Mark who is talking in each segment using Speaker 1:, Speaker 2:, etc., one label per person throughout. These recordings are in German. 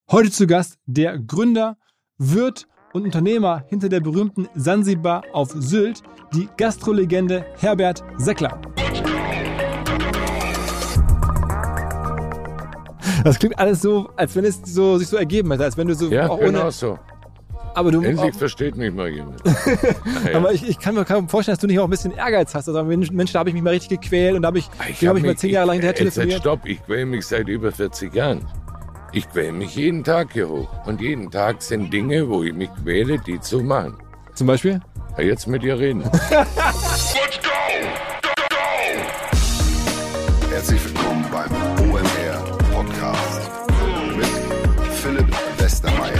Speaker 1: Heute zu Gast der Gründer, Wirt und Unternehmer hinter der berühmten Sansibar auf Sylt, die Gastrolegende Herbert Seckler. Das klingt alles so, als wenn es sich so ergeben hätte, als wenn du so
Speaker 2: ja,
Speaker 1: auch
Speaker 2: genau
Speaker 1: ohne...
Speaker 2: so.
Speaker 1: Aber du
Speaker 2: Endlich versteht mich mal jemand.
Speaker 1: Ja. Aber ich kann mir vorstellen, dass du nicht auch ein bisschen Ehrgeiz hast. Also Mensch, da habe ich mich mal richtig gequält und da habe ich mal 10 Jahre lang hinterher telefoniert.
Speaker 2: Stopp, ich quäle mich seit über 40 Jahren. Ich quäle mich jeden Tag hier hoch. Und jeden Tag sind Dinge, wo ich mich quäle, die zu machen.
Speaker 1: Zum Beispiel?
Speaker 2: Ja, jetzt mit dir reden.
Speaker 3: Let's go! Herzlich willkommen beim OMR Podcast mit Philipp Westermeier.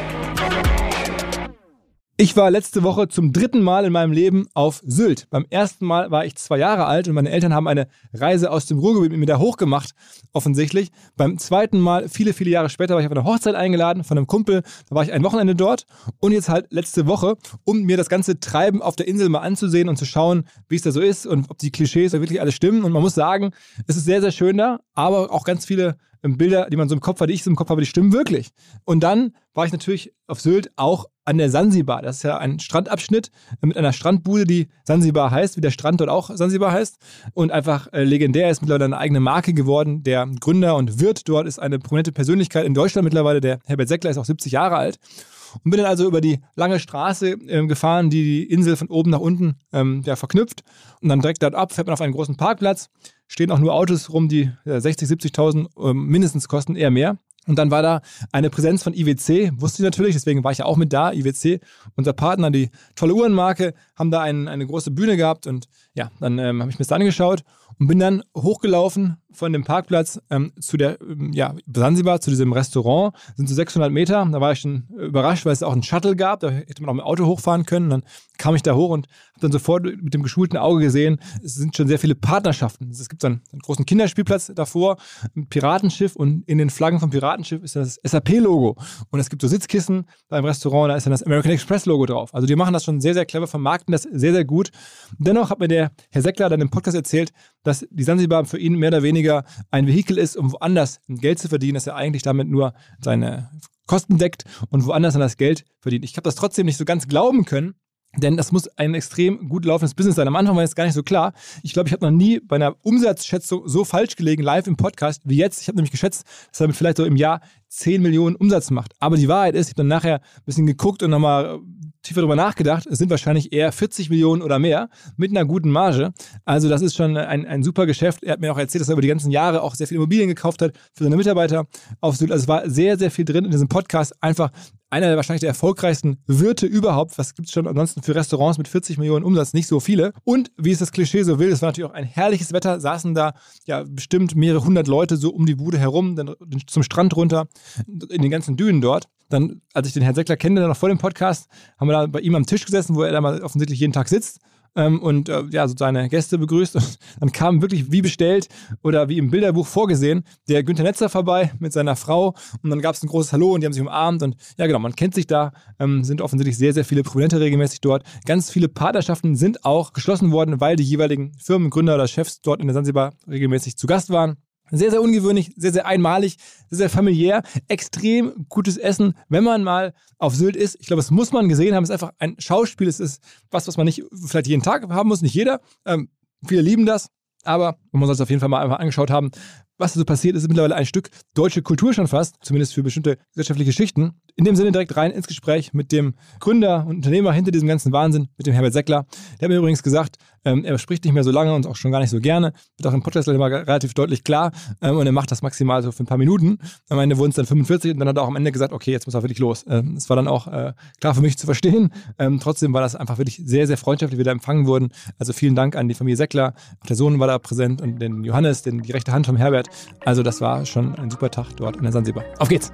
Speaker 1: Ich war letzte Woche zum 3. Mal in meinem Leben auf Sylt. Beim ersten Mal war ich 2 Jahre alt und meine Eltern haben eine Reise aus dem Ruhrgebiet mit mir da hochgemacht, offensichtlich. Beim zweiten Mal, viele Jahre später, war ich auf eine Hochzeit eingeladen von einem Kumpel. Da war ich ein Wochenende dort und jetzt halt letzte Woche, um mir das ganze Treiben auf der Insel mal anzusehen und zu schauen, wie es da so ist und ob die Klischees da wirklich alles stimmen. Und man muss sagen, es ist sehr, sehr schön da, aber auch ganz viele Bilder, die man so im Kopf hat, die ich so im Kopf habe, die stimmen wirklich. Und dann war ich natürlich auf Sylt auch an der Sansibar. Das ist ja ein Strandabschnitt mit einer Strandbude, die Sansibar heißt, wie der Strand dort auch Sansibar heißt. Und einfach legendär, ist mittlerweile eine eigene Marke geworden. Der Gründer und Wirt dort ist eine prominente Persönlichkeit in Deutschland mittlerweile. Der Herbert Seckler ist auch 70 Jahre alt. Und bin dann also über die lange Straße gefahren, die die Insel von oben nach unten verknüpft. Und dann direkt dort ab fährt man auf einen großen Parkplatz. Stehen auch nur Autos rum, die 60.000, 70.000 mindestens kosten, eher mehr. Und dann war da eine Präsenz von IWC, wusste ich natürlich, deswegen war ich ja auch mit da. IWC, unser Partner, die tolle Uhrenmarke, haben da eine große Bühne gehabt. Und ja, dann habe ich mir das angeschaut und bin dann hochgelaufen von dem Parkplatz zu der Sansibar, zu diesem Restaurant. Das sind so 600 Meter. Da war ich schon überrascht, weil es auch einen Shuttle gab. Da hätte man auch mit dem Auto hochfahren können. Dann kam ich da hoch und habe dann sofort mit dem geschulten Auge gesehen, es sind schon sehr viele Partnerschaften. Es gibt so einen großen Kinderspielplatz davor, ein Piratenschiff und in den Flaggen vom Piratenschiff ist das SAP-Logo. Und es gibt so Sitzkissen beim Restaurant, da ist dann das American Express-Logo drauf. Also die machen das schon sehr, sehr clever, vermarkten das sehr, sehr gut. Dennoch hat mir der Herr Seckler dann im Podcast erzählt, dass die Sansibar für ihn mehr oder weniger ein Vehikel ist, um woanders Geld zu verdienen, dass er eigentlich damit nur seine Kosten deckt und woanders dann das Geld verdient. Ich habe das trotzdem nicht so ganz glauben können, denn das muss ein extrem gut laufendes Business sein. Am Anfang war das gar nicht so klar. Ich glaube, ich habe noch nie bei einer Umsatzschätzung so falsch gelegen, live im Podcast, wie jetzt. Ich habe nämlich geschätzt, dass er damit vielleicht so im Jahr 10 Millionen Umsatz macht. Aber die Wahrheit ist, ich habe dann nachher ein bisschen geguckt und nochmal tiefer darüber nachgedacht, es sind wahrscheinlich eher 40 Millionen oder mehr mit einer guten Marge. Also das ist schon ein super Geschäft. Er hat mir auch erzählt, dass er über die ganzen Jahre auch sehr viele Immobilien gekauft hat für seine Mitarbeiter auf Sylt. Also es war sehr, sehr viel drin in diesem Podcast. Einfach einer der wahrscheinlich der erfolgreichsten Wirte überhaupt. Was gibt es schon ansonsten für Restaurants mit 40 Millionen Umsatz? Nicht so viele. Und wie es das Klischee so will, es war natürlich auch ein herrliches Wetter, saßen da ja bestimmt mehrere hundert Leute so um die Bude herum, dann zum Strand runter, in den ganzen Dünen dort. Dann, als ich den Herrn Seckler kenne, noch vor dem Podcast, haben wir da bei ihm am Tisch gesessen, wo er da mal offensichtlich jeden Tag sitzt und so seine Gäste begrüßt. Und dann kam wirklich wie bestellt oder wie im Bilderbuch vorgesehen der Günther Netzer vorbei mit seiner Frau und dann gab es ein großes Hallo und die haben sich umarmt und ja genau, man kennt sich da, sind offensichtlich sehr, sehr viele Prominente regelmäßig dort. Ganz viele Partnerschaften sind auch geschlossen worden, weil die jeweiligen Firmengründer oder Chefs dort in der Sansibar regelmäßig zu Gast waren. Sehr, sehr ungewöhnlich, sehr, sehr einmalig, sehr, sehr familiär, extrem gutes Essen, wenn man mal auf Sylt ist. Ich glaube, das muss man gesehen haben. Es ist einfach ein Schauspiel. Es ist was man nicht vielleicht jeden Tag haben muss, nicht jeder. Viele lieben das, aber man muss es auf jeden Fall mal einfach angeschaut haben. Was so passiert, ist mittlerweile ein Stück deutsche Kultur schon fast, zumindest für bestimmte gesellschaftliche Schichten. In dem Sinne direkt rein ins Gespräch mit dem Gründer und Unternehmer hinter diesem ganzen Wahnsinn, mit dem Herbert Seckler. Der hat mir übrigens gesagt, er spricht nicht mehr so lange und auch schon gar nicht so gerne. Wird auch im Podcast immer relativ deutlich klar. Und er macht das maximal so für ein paar Minuten. Am Ende wurden es dann 45 und dann hat er auch am Ende gesagt, okay, jetzt muss er wirklich los. Das war dann auch klar für mich zu verstehen. Trotzdem war das einfach wirklich sehr, sehr freundschaftlich, wie wir da empfangen wurden. Also vielen Dank an die Familie Seckler. Auch der Sohn war da präsent und den Johannes, die rechte Hand vom Herbert. Also das war schon ein super Tag dort in der Sansibar. Auf geht's!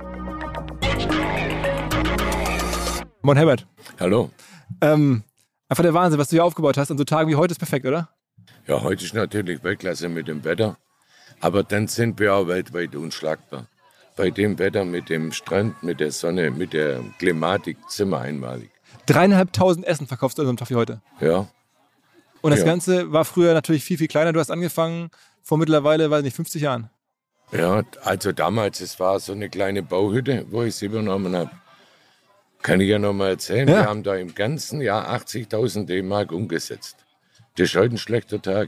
Speaker 1: Moin Herbert.
Speaker 2: Hallo.
Speaker 1: Einfach der Wahnsinn, was du hier aufgebaut hast. An so Tagen wie heute ist perfekt, oder?
Speaker 2: Ja, heute ist natürlich Weltklasse mit dem Wetter. Aber dann sind wir auch weltweit unschlagbar. Bei dem Wetter, mit dem Strand, mit der Sonne, mit der Klimatik sind wir einmalig.
Speaker 1: 3.500 Essen verkaufst du an so einem Tag wie heute.
Speaker 2: Ja.
Speaker 1: Und das Ganze war früher natürlich viel, viel kleiner. Du hast angefangen vor mittlerweile, weiß nicht, 50 Jahren.
Speaker 2: Ja, also damals, es war so eine kleine Bauhütte, wo ich sie übernommen habe. Kann ich ja noch mal erzählen.
Speaker 1: Ja.
Speaker 2: Wir haben da im ganzen Jahr 80.000 D-Mark umgesetzt. Das ist heute ein schlechter Tag.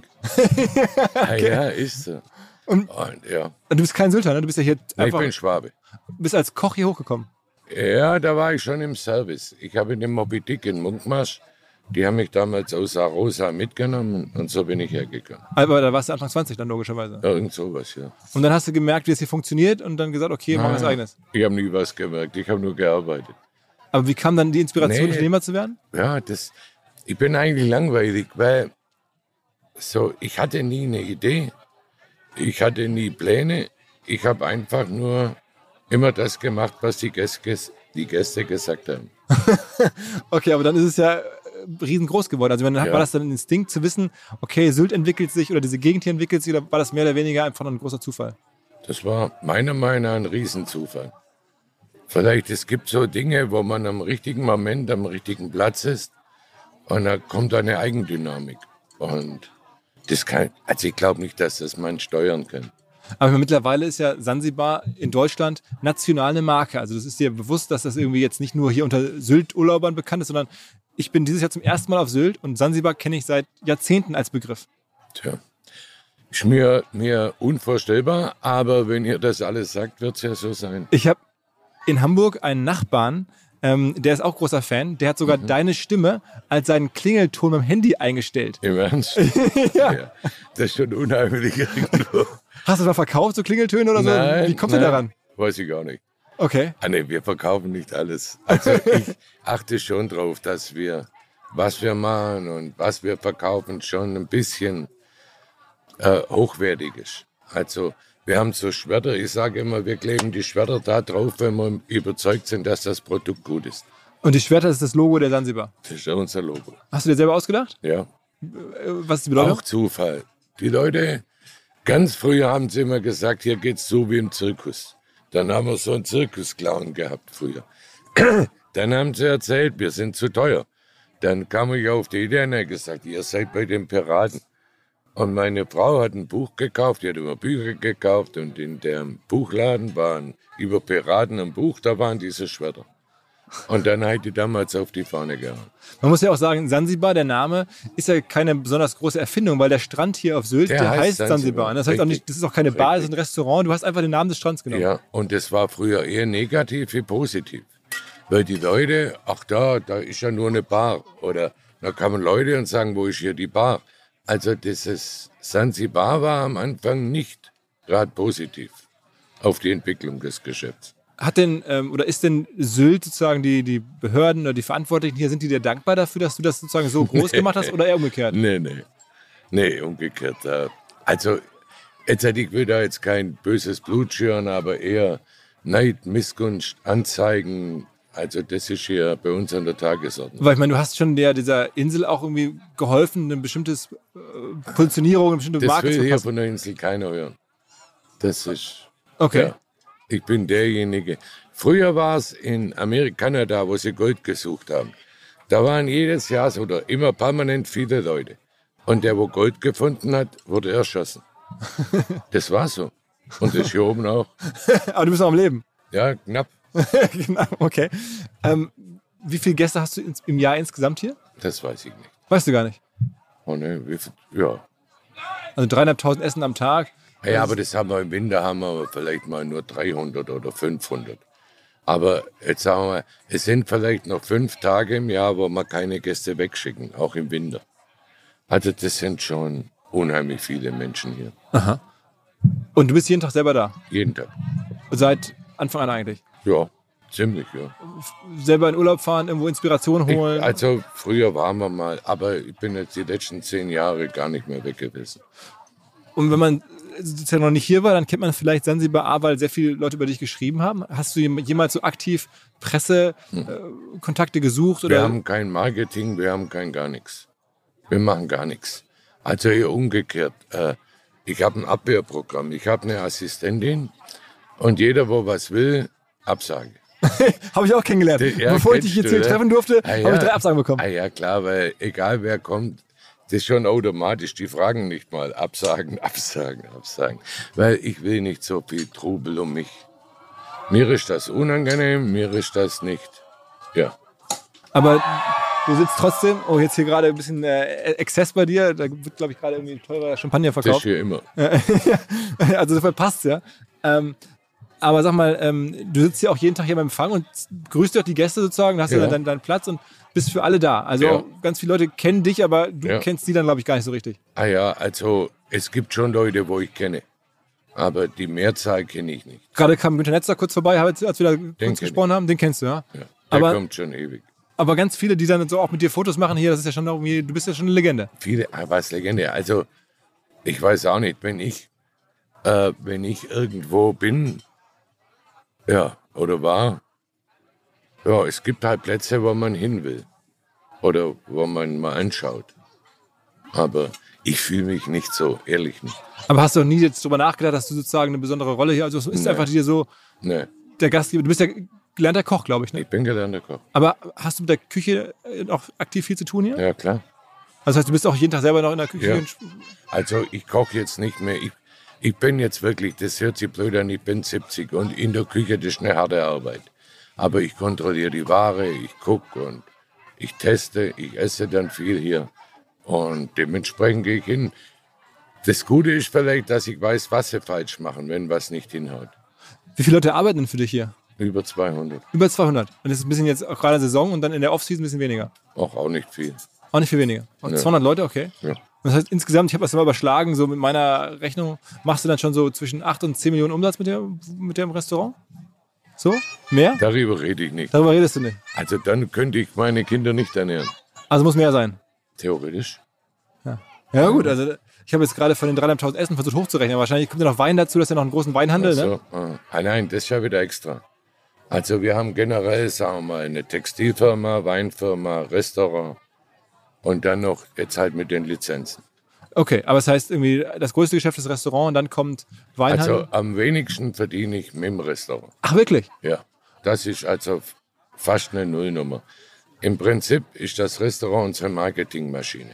Speaker 2: Ja, ist so.
Speaker 1: Und
Speaker 2: Ja.
Speaker 1: Und du bist kein Sylter, ne? Du bist ja hier
Speaker 2: Ich
Speaker 1: einfach,
Speaker 2: bin Schwabe.
Speaker 1: bist als Koch hier hochgekommen.
Speaker 2: Ja, da war ich schon im Service. Ich habe in dem Moby Dick in Munkmarsch, die haben mich damals aus Arosa mitgenommen und so bin ich hergegangen.
Speaker 1: Aber da warst du Anfang 20 dann logischerweise.
Speaker 2: Irgend sowas, ja.
Speaker 1: Und dann hast du gemerkt, wie es hier funktioniert und dann gesagt, okay, machen wir was Eigenes.
Speaker 2: Ich habe nie was gemerkt, ich habe nur gearbeitet.
Speaker 1: Aber wie kam dann die Inspiration,
Speaker 2: Nee.
Speaker 1: Unternehmer zu werden?
Speaker 2: Ja, ich bin eigentlich langweilig, weil so, ich hatte nie eine Idee, ich hatte nie Pläne, ich habe einfach nur immer das gemacht, was die Gäste gesagt haben.
Speaker 1: Okay, aber dann ist es ja riesengroß geworden. Also war das dann ein Instinkt zu wissen, okay, Sylt entwickelt sich oder diese Gegend hier entwickelt sich, oder war das mehr oder weniger einfach ein großer Zufall?
Speaker 2: Das war meiner Meinung nach ein Riesenzufall. Vielleicht, es gibt so Dinge, wo man am richtigen Moment, am richtigen Platz ist und da kommt eine Eigendynamik. Und also ich glaube nicht, dass das man steuern kann.
Speaker 1: Aber mittlerweile ist ja Sansibar in Deutschland national eine Marke. Also das ist dir bewusst, dass das irgendwie jetzt nicht nur hier unter Sylt-Urlaubern bekannt ist, sondern ich bin dieses Jahr zum ersten Mal auf Sylt und Sansibar kenne ich seit Jahrzehnten als Begriff.
Speaker 2: Tja, ist mir unvorstellbar, aber wenn ihr das alles sagt, wird es ja so sein.
Speaker 1: Ich habe in Hamburg einen Nachbarn, der ist auch großer Fan, der hat sogar deine Stimme als seinen Klingelton beim Handy eingestellt.
Speaker 2: Im Ernst?
Speaker 1: Ja.
Speaker 2: Das ist schon unheimlich irgendwo.
Speaker 1: Hast du das mal verkauft, so Klingeltöne oder so?
Speaker 2: Nein,
Speaker 1: Wie kommst du daran?
Speaker 2: Weiß ich gar nicht.
Speaker 1: Okay.
Speaker 2: Nee, wir verkaufen nicht alles. Also ich achte schon drauf, dass wir, was wir machen und was wir verkaufen, schon ein bisschen hochwertig ist. Also wir haben so Schwerter, ich sage immer, wir kleben die Schwerter da drauf, wenn wir überzeugt sind, dass das Produkt gut ist.
Speaker 1: Und die Schwerter ist das Logo der Sansibar.
Speaker 2: Das ist ja unser Logo.
Speaker 1: Hast du dir selber ausgedacht?
Speaker 2: Ja,
Speaker 1: Was ist die Bedeutung?
Speaker 2: auch Zufall. Die Leute, ganz früher haben sie immer gesagt, hier geht's so wie im Zirkus. Dann haben wir so einen Zirkusclown gehabt früher. Dann haben sie erzählt, wir sind zu teuer. Dann kam ich auf die Idee und habe gesagt, ihr seid bei den Piraten. Und meine Frau hat ein Buch gekauft, die hat immer Bücher gekauft und in dem Buchladen waren über Piraten ein Buch, da waren diese Schwerter. Und dann hat die damals auf die Fahne gehauen.
Speaker 1: Man muss ja auch sagen, Sansibar, der Name, ist ja keine besonders große Erfindung, weil der Strand hier auf Sylt, der heißt Sansibar. Das heißt auch nicht, das ist auch keine Bar, das ist ein Restaurant, du hast einfach den Namen des Strands genommen.
Speaker 2: Ja, und das war früher eher negativ wie positiv. Weil die Leute, ach da ist ja nur eine Bar. Oder da kamen Leute und sagen, wo ist hier die Bar? Also dieses Sansibar war am Anfang nicht gerade positiv auf die Entwicklung des Geschäfts.
Speaker 1: Hat denn, oder ist denn Sylt sozusagen die Behörden oder die Verantwortlichen hier, sind die dir dankbar dafür, dass du das sozusagen so groß gemacht hast oder eher umgekehrt?
Speaker 2: Nee, umgekehrt. Also, ich will da jetzt kein böses Blut schüren, aber eher Neid, Missgunst, Anzeigen. Also das ist hier bei uns an der Tagesordnung.
Speaker 1: Weil ich meine, du hast schon dieser Insel auch irgendwie geholfen, eine bestimmte Positionierung, eine bestimmte Marke
Speaker 2: Das
Speaker 1: zu
Speaker 2: will hier
Speaker 1: passen.
Speaker 2: von der Insel keiner hören. Das ist...
Speaker 1: Okay.
Speaker 2: Ja, ich bin derjenige. Früher war es in Kanada, wo sie Gold gesucht haben. Da waren jedes Jahr oder immer permanent viele Leute. Und der, wo Gold gefunden hat, wurde erschossen. Das war so. Und das hier oben auch.
Speaker 1: Aber du bist noch am Leben.
Speaker 2: Ja, knapp.
Speaker 1: Genau, okay. Wie viele Gäste hast du im Jahr insgesamt hier?
Speaker 2: Das weiß ich nicht.
Speaker 1: Weißt du gar nicht.
Speaker 2: Oh ne, ja.
Speaker 1: Also 3.500 Essen am Tag.
Speaker 2: Ja, aber das haben wir im Winter haben wir vielleicht mal nur 300 oder 500. Aber jetzt sagen wir, es sind vielleicht noch 5 Tage im Jahr, wo wir keine Gäste wegschicken, auch im Winter. Also das sind schon unheimlich viele Menschen hier.
Speaker 1: Aha. Und du bist jeden Tag selber da?
Speaker 2: Jeden Tag.
Speaker 1: Seit Anfang an eigentlich?
Speaker 2: Ja, ziemlich, ja.
Speaker 1: Selber in Urlaub fahren, irgendwo Inspiration holen?
Speaker 2: Also früher waren wir mal, aber ich bin jetzt die letzten 10 Jahre gar nicht mehr weg gewesen.
Speaker 1: Und wenn man sozusagen noch nicht hier war, dann kennt man vielleicht Sansibar, weil sehr viele Leute über dich geschrieben haben. Hast du jemals so aktiv Pressekontakte gesucht? Oder?
Speaker 2: Wir haben kein Marketing, wir haben kein gar nichts. Wir machen gar nichts. Also eher umgekehrt. Ich habe ein Abwehrprogramm, ich habe eine Assistentin und jeder, wo was will, Absage.
Speaker 1: Habe ich auch kennengelernt.
Speaker 2: Ja,
Speaker 1: bevor ich dich jetzt hier treffen durfte, habe ich 3 Absagen bekommen.
Speaker 2: Ja, klar, weil egal wer kommt, Das ist schon automatisch. Die fragen nicht mal. Absagen. Weil ich will nicht so viel Trubel um mich. Mir ist das unangenehm, mir ist das nicht. Ja.
Speaker 1: Aber du sitzt trotzdem, jetzt hier gerade ein bisschen Exzess bei dir, da wird, glaube ich, gerade irgendwie ein teurer Champagner
Speaker 2: Das
Speaker 1: verkauft.
Speaker 2: hier immer.
Speaker 1: Also insofern passt's ja. Aber sag mal, du sitzt ja auch jeden Tag hier beim Empfang und grüßt doch die Gäste sozusagen, hast ja dann deinen Platz und bist für alle da. Also ganz viele Leute kennen dich, aber du kennst die dann, glaube ich, gar nicht so richtig.
Speaker 2: Ah ja, also es gibt schon Leute, wo ich kenne. Aber die Mehrzahl kenne ich nicht.
Speaker 1: Gerade kam Günter Netzer kurz vorbei, als wir da kurz gesprochen haben. Den kennst du, ja?
Speaker 2: Ja, der
Speaker 1: aber
Speaker 2: kommt schon ewig.
Speaker 1: Aber ganz viele, die dann so auch mit dir Fotos machen hier, das ist ja schon irgendwie, du bist ja schon eine Legende.
Speaker 2: Viele, was Legende. Also ich weiß auch nicht, wenn ich irgendwo bin, oder war, es gibt halt Plätze, wo man hin will. Oder wo man mal anschaut. Aber ich fühle mich nicht so, ehrlich nicht.
Speaker 1: Aber hast du noch nie jetzt drüber nachgedacht, dass du sozusagen eine besondere Rolle hier, also es ist einfach dir so, der Gastgeber, du bist ja gelernter Koch, glaube ich, ne?
Speaker 2: Ich bin gelernter Koch.
Speaker 1: Aber hast du mit der Küche auch aktiv viel zu tun hier?
Speaker 2: Ja, klar.
Speaker 1: Also das heißt, du bist auch jeden Tag selber noch in der Küche?
Speaker 2: Ja. Also ich koche jetzt nicht mehr. Ich bin jetzt wirklich, das hört sich blöd an, ich bin 70 und in der Küche, das ist eine harte Arbeit. Aber ich kontrolliere die Ware, ich gucke und ich teste, ich esse dann viel hier. Und dementsprechend gehe ich hin. Das Gute ist vielleicht, dass ich weiß, was sie falsch machen, wenn was nicht hinhaut.
Speaker 1: Wie viele Leute arbeiten denn für dich hier?
Speaker 2: Über 200.
Speaker 1: Über 200. Und das ist ein bisschen jetzt auch gerade Saison und dann in der Off-Season ein bisschen weniger.
Speaker 2: Auch nicht viel.
Speaker 1: Auch nicht viel weniger. Und 200 Leute, okay.
Speaker 2: Ja.
Speaker 1: Das heißt, insgesamt, ich habe das mal überschlagen, so mit meiner Rechnung, machst du dann schon so zwischen 8 und 10 Millionen Umsatz mit dem Restaurant? So? Mehr?
Speaker 2: Darüber rede ich nicht.
Speaker 1: Darüber redest du nicht.
Speaker 2: Also dann könnte ich meine Kinder nicht ernähren.
Speaker 1: Also muss mehr sein.
Speaker 2: Theoretisch.
Speaker 1: Ja gut, also ich habe jetzt gerade von den 3.500 Essen versucht hochzurechnen. Wahrscheinlich kommt ja noch Wein dazu, das ist ja noch einen großen Weinhandel, ne?
Speaker 2: Nein, das ist ja wieder extra. Also wir haben generell, sagen wir mal, eine Textilfirma, Weinfirma, Restaurant und dann noch jetzt halt mit den Lizenzen.
Speaker 1: Okay, aber das heißt irgendwie, das größte Geschäft ist Restaurant und dann kommt Weinhandel?
Speaker 2: Also am wenigsten verdiene ich mit dem Restaurant.
Speaker 1: Ach wirklich?
Speaker 2: Ja, das ist also fast eine Nullnummer. Im Prinzip ist das Restaurant unsere Marketingmaschine.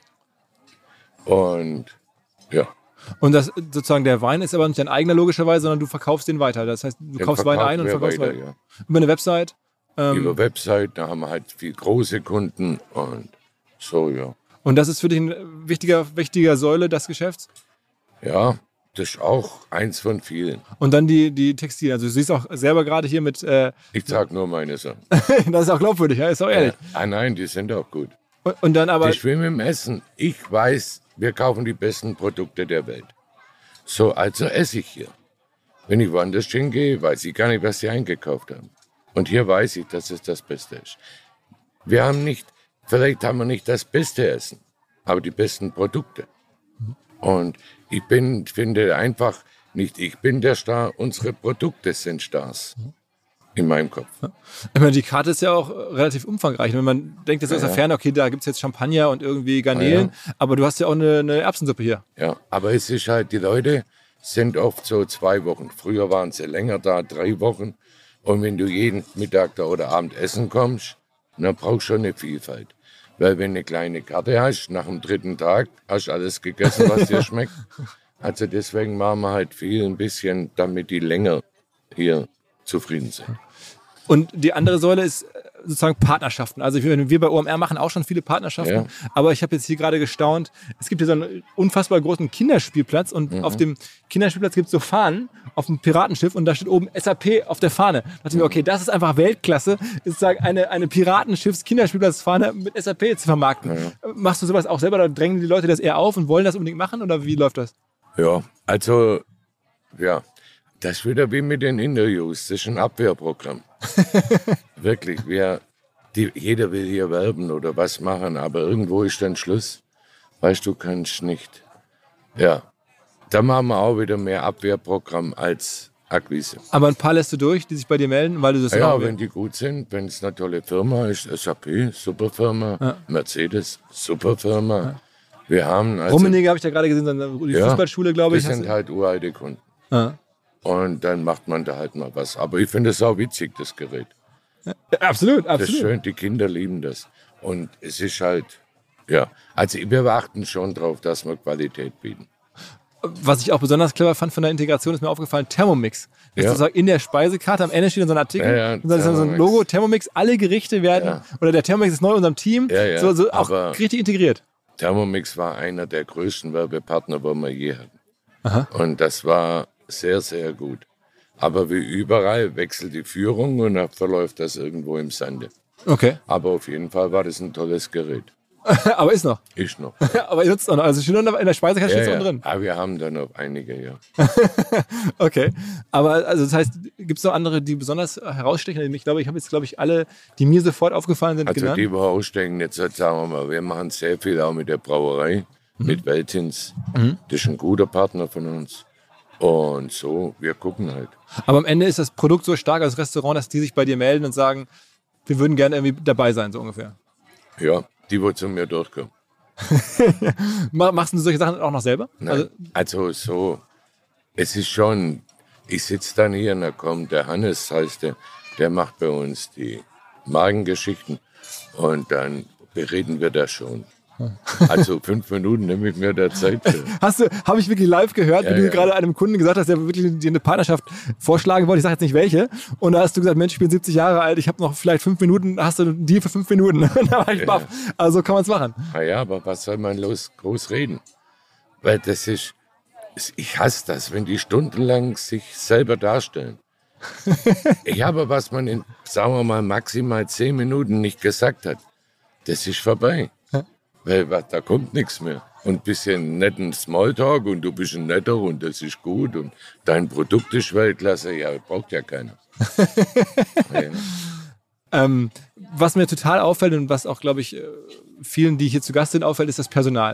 Speaker 2: Und ja.
Speaker 1: Und das sozusagen der Wein ist aber nicht dein eigener logischerweise, sondern du verkaufst den weiter. Das heißt, du kaufst Wein ein und verkaufst weiter. Ja. Über eine Website?
Speaker 2: Über Website, da haben wir halt viel große Kunden und so, ja.
Speaker 1: Und das ist für dich ein wichtiger Säule des Geschäfts?
Speaker 2: Ja, das ist auch eins von vielen.
Speaker 1: Und dann die Textilien. Also du siehst auch selber gerade hier mit...
Speaker 2: ich sag nur meine Sachen.
Speaker 1: Das ist auch glaubwürdig, ja? Ist auch ehrlich.
Speaker 2: Ja. Nein, die sind auch gut.
Speaker 1: Und dann aber...
Speaker 2: Das ist wie mit dem Essen. Ich weiß, wir kaufen die besten Produkte der Welt. So, also esse ich hier. Wenn ich woanders hingehe, weiß ich gar nicht, was sie eingekauft haben. Und hier weiß ich, dass es das Beste ist. Vielleicht haben wir nicht das beste Essen, aber die besten Produkte. Und ich finde einfach, nicht ich bin der Star, unsere Produkte sind Stars. In meinem Kopf.
Speaker 1: Ich meine, die Karte ist ja auch relativ umfangreich. Wenn man denkt jetzt aus der Ferne, okay, da gibt es jetzt Champagner und irgendwie Garnelen, aber du hast ja auch eine Erbsensuppe hier.
Speaker 2: Ja, aber es ist halt, die Leute sind oft so 2 Wochen. Früher waren sie länger da, 3 Wochen. Und wenn du jeden Mittag da oder Abend essen kommst, dann brauchst du schon eine Vielfalt. Weil wenn du eine kleine Karte hast, nach dem 3. Tag hast du alles gegessen, was dir schmeckt. Also deswegen machen wir halt viel ein bisschen, damit die länger hier zufrieden sind.
Speaker 1: Und die andere Säule ist sozusagen Partnerschaften. Also wir bei OMR machen auch schon viele Partnerschaften, aber ich habe jetzt hier gerade gestaunt, es gibt hier so einen unfassbar großen Kinderspielplatz und auf dem Kinderspielplatz gibt es so Fahnen auf dem Piratenschiff und da steht oben SAP auf der Fahne. Da dachte ich mir, okay, das ist einfach Weltklasse, ist sozusagen eine Piratenschiffs-Kinderspielplatzfahne mit SAP zu vermarkten. Machst du sowas auch selber, da drängen die Leute das eher auf und wollen das unbedingt machen oder wie läuft das?
Speaker 2: Ja, also, ja. Das ist wieder wie mit den Interviews. Das ist ein Abwehrprogramm. Wirklich. Jeder will hier werben oder was machen, aber irgendwo ist dann Schluss. Weißt du, kannst nicht. Ja. Da machen wir auch wieder mehr Abwehrprogramm als Akquise.
Speaker 1: Aber ein paar lässt du durch, die sich bei dir melden, weil du das
Speaker 2: ja, wenn die gut sind, wenn es eine tolle Firma ist, SAP, super Firma, Mercedes, super Firma. Wir haben also,
Speaker 1: Rummenigge habe ich da gerade gesehen, die Fußballschule, glaube ich.
Speaker 2: Das sind halt uralte Kunden.
Speaker 1: Ja.
Speaker 2: Und dann macht man da halt mal was. Aber ich finde es auch witzig, das Gerät.
Speaker 1: Ja, absolut.
Speaker 2: Das ist schön, die Kinder lieben das. Und es ist halt, Ja, also wir achten schon drauf, dass wir Qualität bieten.
Speaker 1: Was ich auch besonders clever fand von der Integration, ist mir aufgefallen, Thermomix. Das ist sozusagen in der Speisekarte, am Ende steht dann so ein Artikel, und dann ist dann so ein Logo, Thermomix, alle Gerichte werden, oder der Thermomix ist neu in unserem Team, so auch richtig integriert.
Speaker 2: Thermomix war einer der größten Werbepartner, die wir je hatten.
Speaker 1: Aha.
Speaker 2: Und das war sehr, sehr gut. Aber wie überall wechselt die Führung und dann verläuft das irgendwo im Sande.
Speaker 1: Okay.
Speaker 2: Aber auf jeden Fall war das ein tolles Gerät.
Speaker 1: Aber ist noch.
Speaker 2: Ist noch.
Speaker 1: Aber ihr nutzt auch noch. Also schon in der Speisekarte steht es auch drin.
Speaker 2: Aber wir haben da noch einige, ja.
Speaker 1: Okay. Aber also das heißt, gibt es noch andere, die besonders herausstechen? Ich habe jetzt alle, die mir sofort aufgefallen sind,
Speaker 2: also
Speaker 1: genannt.
Speaker 2: Die wir ausstechen, jetzt sagen wir mal, wir machen sehr viel auch mit der Brauerei, mit Veltins. Das ist ein guter Partner von uns. Und so, wir gucken halt.
Speaker 1: Aber am Ende ist das Produkt so stark als Restaurant, dass die sich bei dir melden und sagen, wir würden gerne irgendwie dabei sein, so ungefähr.
Speaker 2: Ja, die, wo zu mir durchkommen.
Speaker 1: Machst du solche Sachen auch noch selber?
Speaker 2: Nein, also so, es ist schon, ich sitze dann hier und da kommt der Hannes, heißt der macht bei uns die Magengeschichten und dann bereden wir das schon. Also 5 Minuten nehme ich mir der Zeit für.
Speaker 1: Habe ich wirklich live gehört, wie du gerade einem Kunden gesagt hast, der wirklich dir eine Partnerschaft vorschlagen wollte. Ich sage jetzt nicht welche. Und da hast du gesagt, Mensch, ich bin 70 Jahre alt, ich habe noch vielleicht 5 Minuten, hast du einen Deal für 5 Minuten. Und da war ich baff. Also so kann man es machen.
Speaker 2: Ja, aber was soll man groß reden? Weil das ist, ich hasse das, wenn die stundenlang sich selber darstellen. Ich habe, was man in, sagen wir mal, maximal 10 Minuten nicht gesagt hat, das ist vorbei. Weil da kommt nichts mehr. Und ein bisschen netten Smalltalk und du bist ein netter und das ist gut und dein Produkt ist Weltklasse, ja, braucht ja keiner.
Speaker 1: Was mir total auffällt und was auch, glaube ich, vielen, die hier zu Gast sind, auffällt, ist das Personal.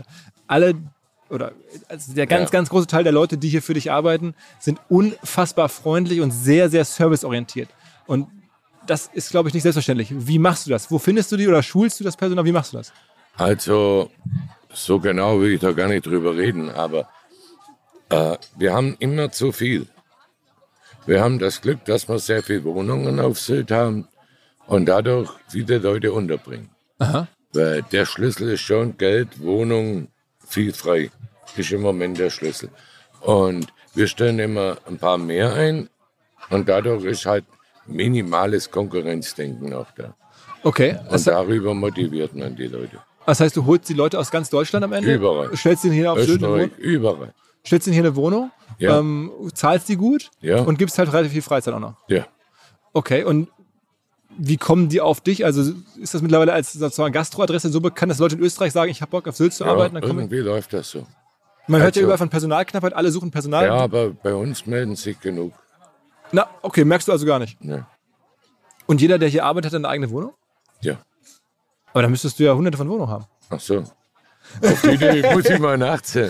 Speaker 1: Der ganz große Teil der Leute, die hier für dich arbeiten, sind unfassbar freundlich und sehr, sehr serviceorientiert. Und das ist, glaube ich, nicht selbstverständlich. Wie machst du das? Wo findest du die oder schulst du das Personal? Wie machst du das?
Speaker 2: Also, so genau will ich da gar nicht drüber reden, aber wir haben immer zu viel. Wir haben das Glück, dass wir sehr viele Wohnungen auf Sylt haben und dadurch viele Leute unterbringen.
Speaker 1: Aha.
Speaker 2: Weil der Schlüssel ist schon Geld, Wohnung, viel frei. Ist im Moment der Schlüssel. Und wir stellen immer ein paar mehr ein und dadurch ist halt minimales Konkurrenzdenken auch da.
Speaker 1: Okay.
Speaker 2: Und darüber motiviert man die Leute.
Speaker 1: Das heißt, du holst die Leute aus ganz Deutschland am Ende?
Speaker 2: Überall.
Speaker 1: Stellst ihnen hier auf Sylt eine Wohnung?
Speaker 2: Überall.
Speaker 1: Stellst ihnen hier eine Wohnung?
Speaker 2: Ja.
Speaker 1: Zahlst die gut?
Speaker 2: Ja.
Speaker 1: Und gibst halt relativ viel Freizeit auch noch?
Speaker 2: Ja.
Speaker 1: Okay, und wie kommen die auf dich? Also ist das mittlerweile als sozusagen Gastroadresse so bekannt, dass Leute in Österreich sagen, ich habe Bock auf Sylt zu arbeiten? Dann
Speaker 2: irgendwie läuft das so.
Speaker 1: Man hört ja überall von Personalknappheit, alle suchen Personal.
Speaker 2: Ja, aber bei uns melden sich genug.
Speaker 1: Na, okay, merkst du also gar nicht.
Speaker 2: Ja.
Speaker 1: Und jeder, der hier arbeitet, hat eine eigene Wohnung?
Speaker 2: Ja.
Speaker 1: Aber dann müsstest du ja hunderte von Wohnungen haben.
Speaker 2: Ach so. Auf die Idee muss ich mal nachzählen.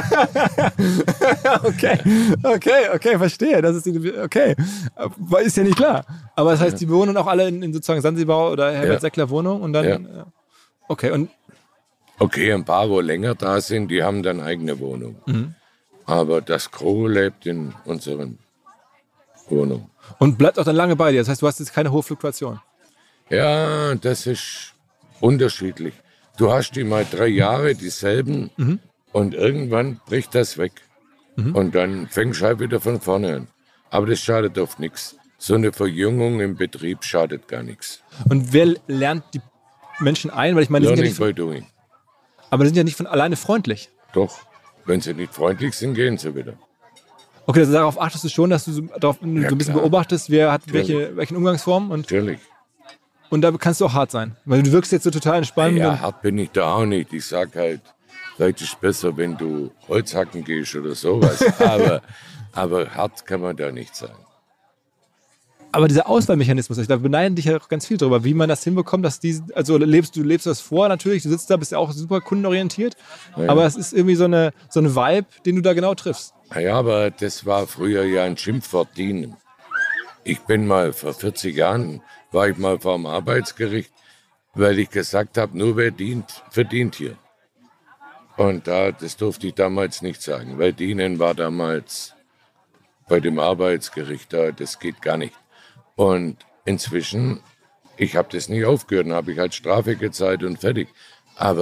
Speaker 1: Okay, verstehe. Das ist okay. Ist ja nicht klar. Aber das heißt, die wohnen auch alle in sozusagen Sansibar oder Herbert Seckler Wohnung und dann.
Speaker 2: Ja.
Speaker 1: Okay, und.
Speaker 2: Okay, ein paar, wo länger da sind, die haben dann eigene Wohnung.
Speaker 1: Mhm.
Speaker 2: Aber das Gros lebt in unseren Wohnungen.
Speaker 1: Und bleibt auch dann lange bei dir. Das heißt, du hast jetzt keine hohe Fluktuation.
Speaker 2: Ja, das ist unterschiedlich. Du hast die mal 3 Jahre dieselben und irgendwann bricht das weg. Und dann fängst du halt wieder von vorne an. Aber das schadet oft nichts. So eine Verjüngung im Betrieb schadet gar nichts.
Speaker 1: Und wer lernt die Menschen ein? Weil ich meine, die sind ja nicht
Speaker 2: by doing.
Speaker 1: Aber die sind ja nicht von alleine freundlich.
Speaker 2: Doch, wenn sie nicht freundlich sind, gehen sie wieder.
Speaker 1: Okay, also darauf achtest du schon, dass du so ein bisschen beobachtest, wer hat welchen Umgangsformen.
Speaker 2: Natürlich.
Speaker 1: Und da kannst du auch hart sein. Weil du wirkst jetzt so total entspannt.
Speaker 2: Ja, hart bin ich da auch nicht. Ich sag halt, vielleicht ist es besser, wenn du Holz hacken gehst oder sowas. aber hart kann man da nicht sagen.
Speaker 1: Aber dieser Auswahlmechanismus, da beneiden dich ja auch ganz viel drüber, wie man das hinbekommt, dass also lebst das vor natürlich, du sitzt da, bist ja auch super kundenorientiert, aber es ist irgendwie so eine Vibe, den du da genau triffst.
Speaker 2: Ja, aber das war früher ja ein Schimpfwort, dienen. Ich bin mal vor 40 Jahren, war ich mal vor dem Arbeitsgericht, weil ich gesagt habe, nur wer dient, verdient hier. Und das durfte ich damals nicht sagen, weil dienen war damals bei dem Arbeitsgericht da, das geht gar nicht. Und inzwischen, ich habe das nicht aufgehört, dann habe ich halt Strafe gezahlt und fertig. Aber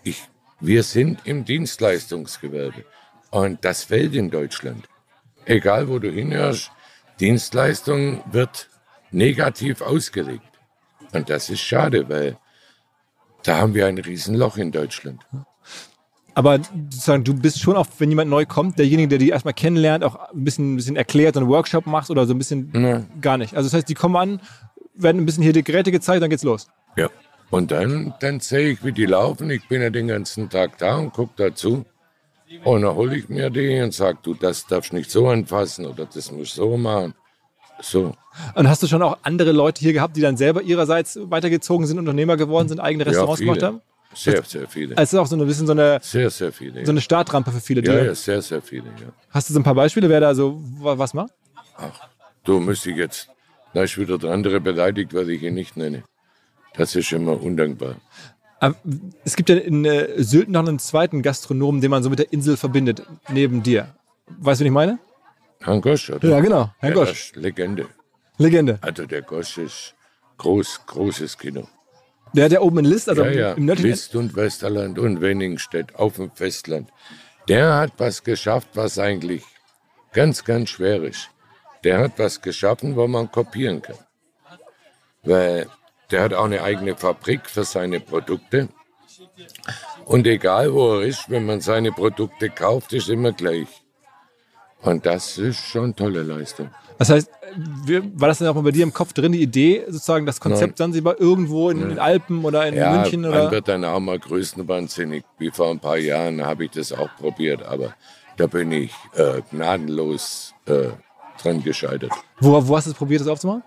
Speaker 2: wir sind im Dienstleistungsgewerbe. Und das fällt in Deutschland. Egal, wo du hinhörst, Dienstleistung wird negativ ausgelegt. Und das ist schade, weil da haben wir ein Riesenloch in Deutschland.
Speaker 1: Aber sozusagen, du bist schon auch, wenn jemand neu kommt, derjenige, der die erstmal kennenlernt, auch ein bisschen erklärt und einen Workshop macht oder so ein bisschen gar nicht. Also das heißt, die kommen an, werden ein bisschen hier die Geräte gezeigt, dann geht's los.
Speaker 2: Ja. Und dann sehe ich, wie die laufen. Ich bin ja den ganzen Tag da und gucke dazu. Und dann hole ich mir die und sage, du, das darfst nicht so anfassen oder das musst du so machen. So.
Speaker 1: Und hast du schon auch andere Leute hier gehabt, die dann selber ihrerseits weitergezogen sind, Unternehmer geworden sind, eigene Restaurants gemacht haben?
Speaker 2: Sehr, sehr viele.
Speaker 1: Also auch so ein bisschen so eine,
Speaker 2: sehr, sehr viele,
Speaker 1: so eine Startrampe für viele.
Speaker 2: Ja, sehr, sehr viele, ja.
Speaker 1: Hast du so ein paar Beispiele, wer da so was macht?
Speaker 2: Ach, du müsste ich jetzt, da ist wieder der andere beleidigt, weil ich ihn nicht nenne. Das ist immer undankbar.
Speaker 1: Aber es gibt ja in Sylt noch einen zweiten Gastronomen, den man so mit der Insel verbindet, neben dir. Weißt du, wen ich meine?
Speaker 2: Herrn Gosch, oder?
Speaker 1: Ja, genau, Herrn Gosch.
Speaker 2: Das ist Legende.
Speaker 1: Legende.
Speaker 2: Also der Gosch ist großes Kino.
Speaker 1: Der hat ja oben in List, also im nördlichen
Speaker 2: List und Westerland und Wenningstedt auf dem Festland. Der hat was geschafft, was eigentlich ganz, ganz schwer ist. Der hat was geschaffen, wo man kopieren kann. Weil der hat auch eine eigene Fabrik für seine Produkte. Und egal wo er ist, wenn man seine Produkte kauft, ist immer gleich. Und das ist schon eine tolle Leistung.
Speaker 1: Das heißt, war das dann auch mal bei dir im Kopf drin, die Idee, sozusagen das Konzept Sansibar irgendwo in den Alpen oder in München? Oder?
Speaker 2: Man wird dann auch mal größenwahnsinnig. Wie vor ein paar Jahren habe ich das auch probiert, aber da bin ich gnadenlos dran gescheitert.
Speaker 1: Wo hast du es probiert, das aufzumachen?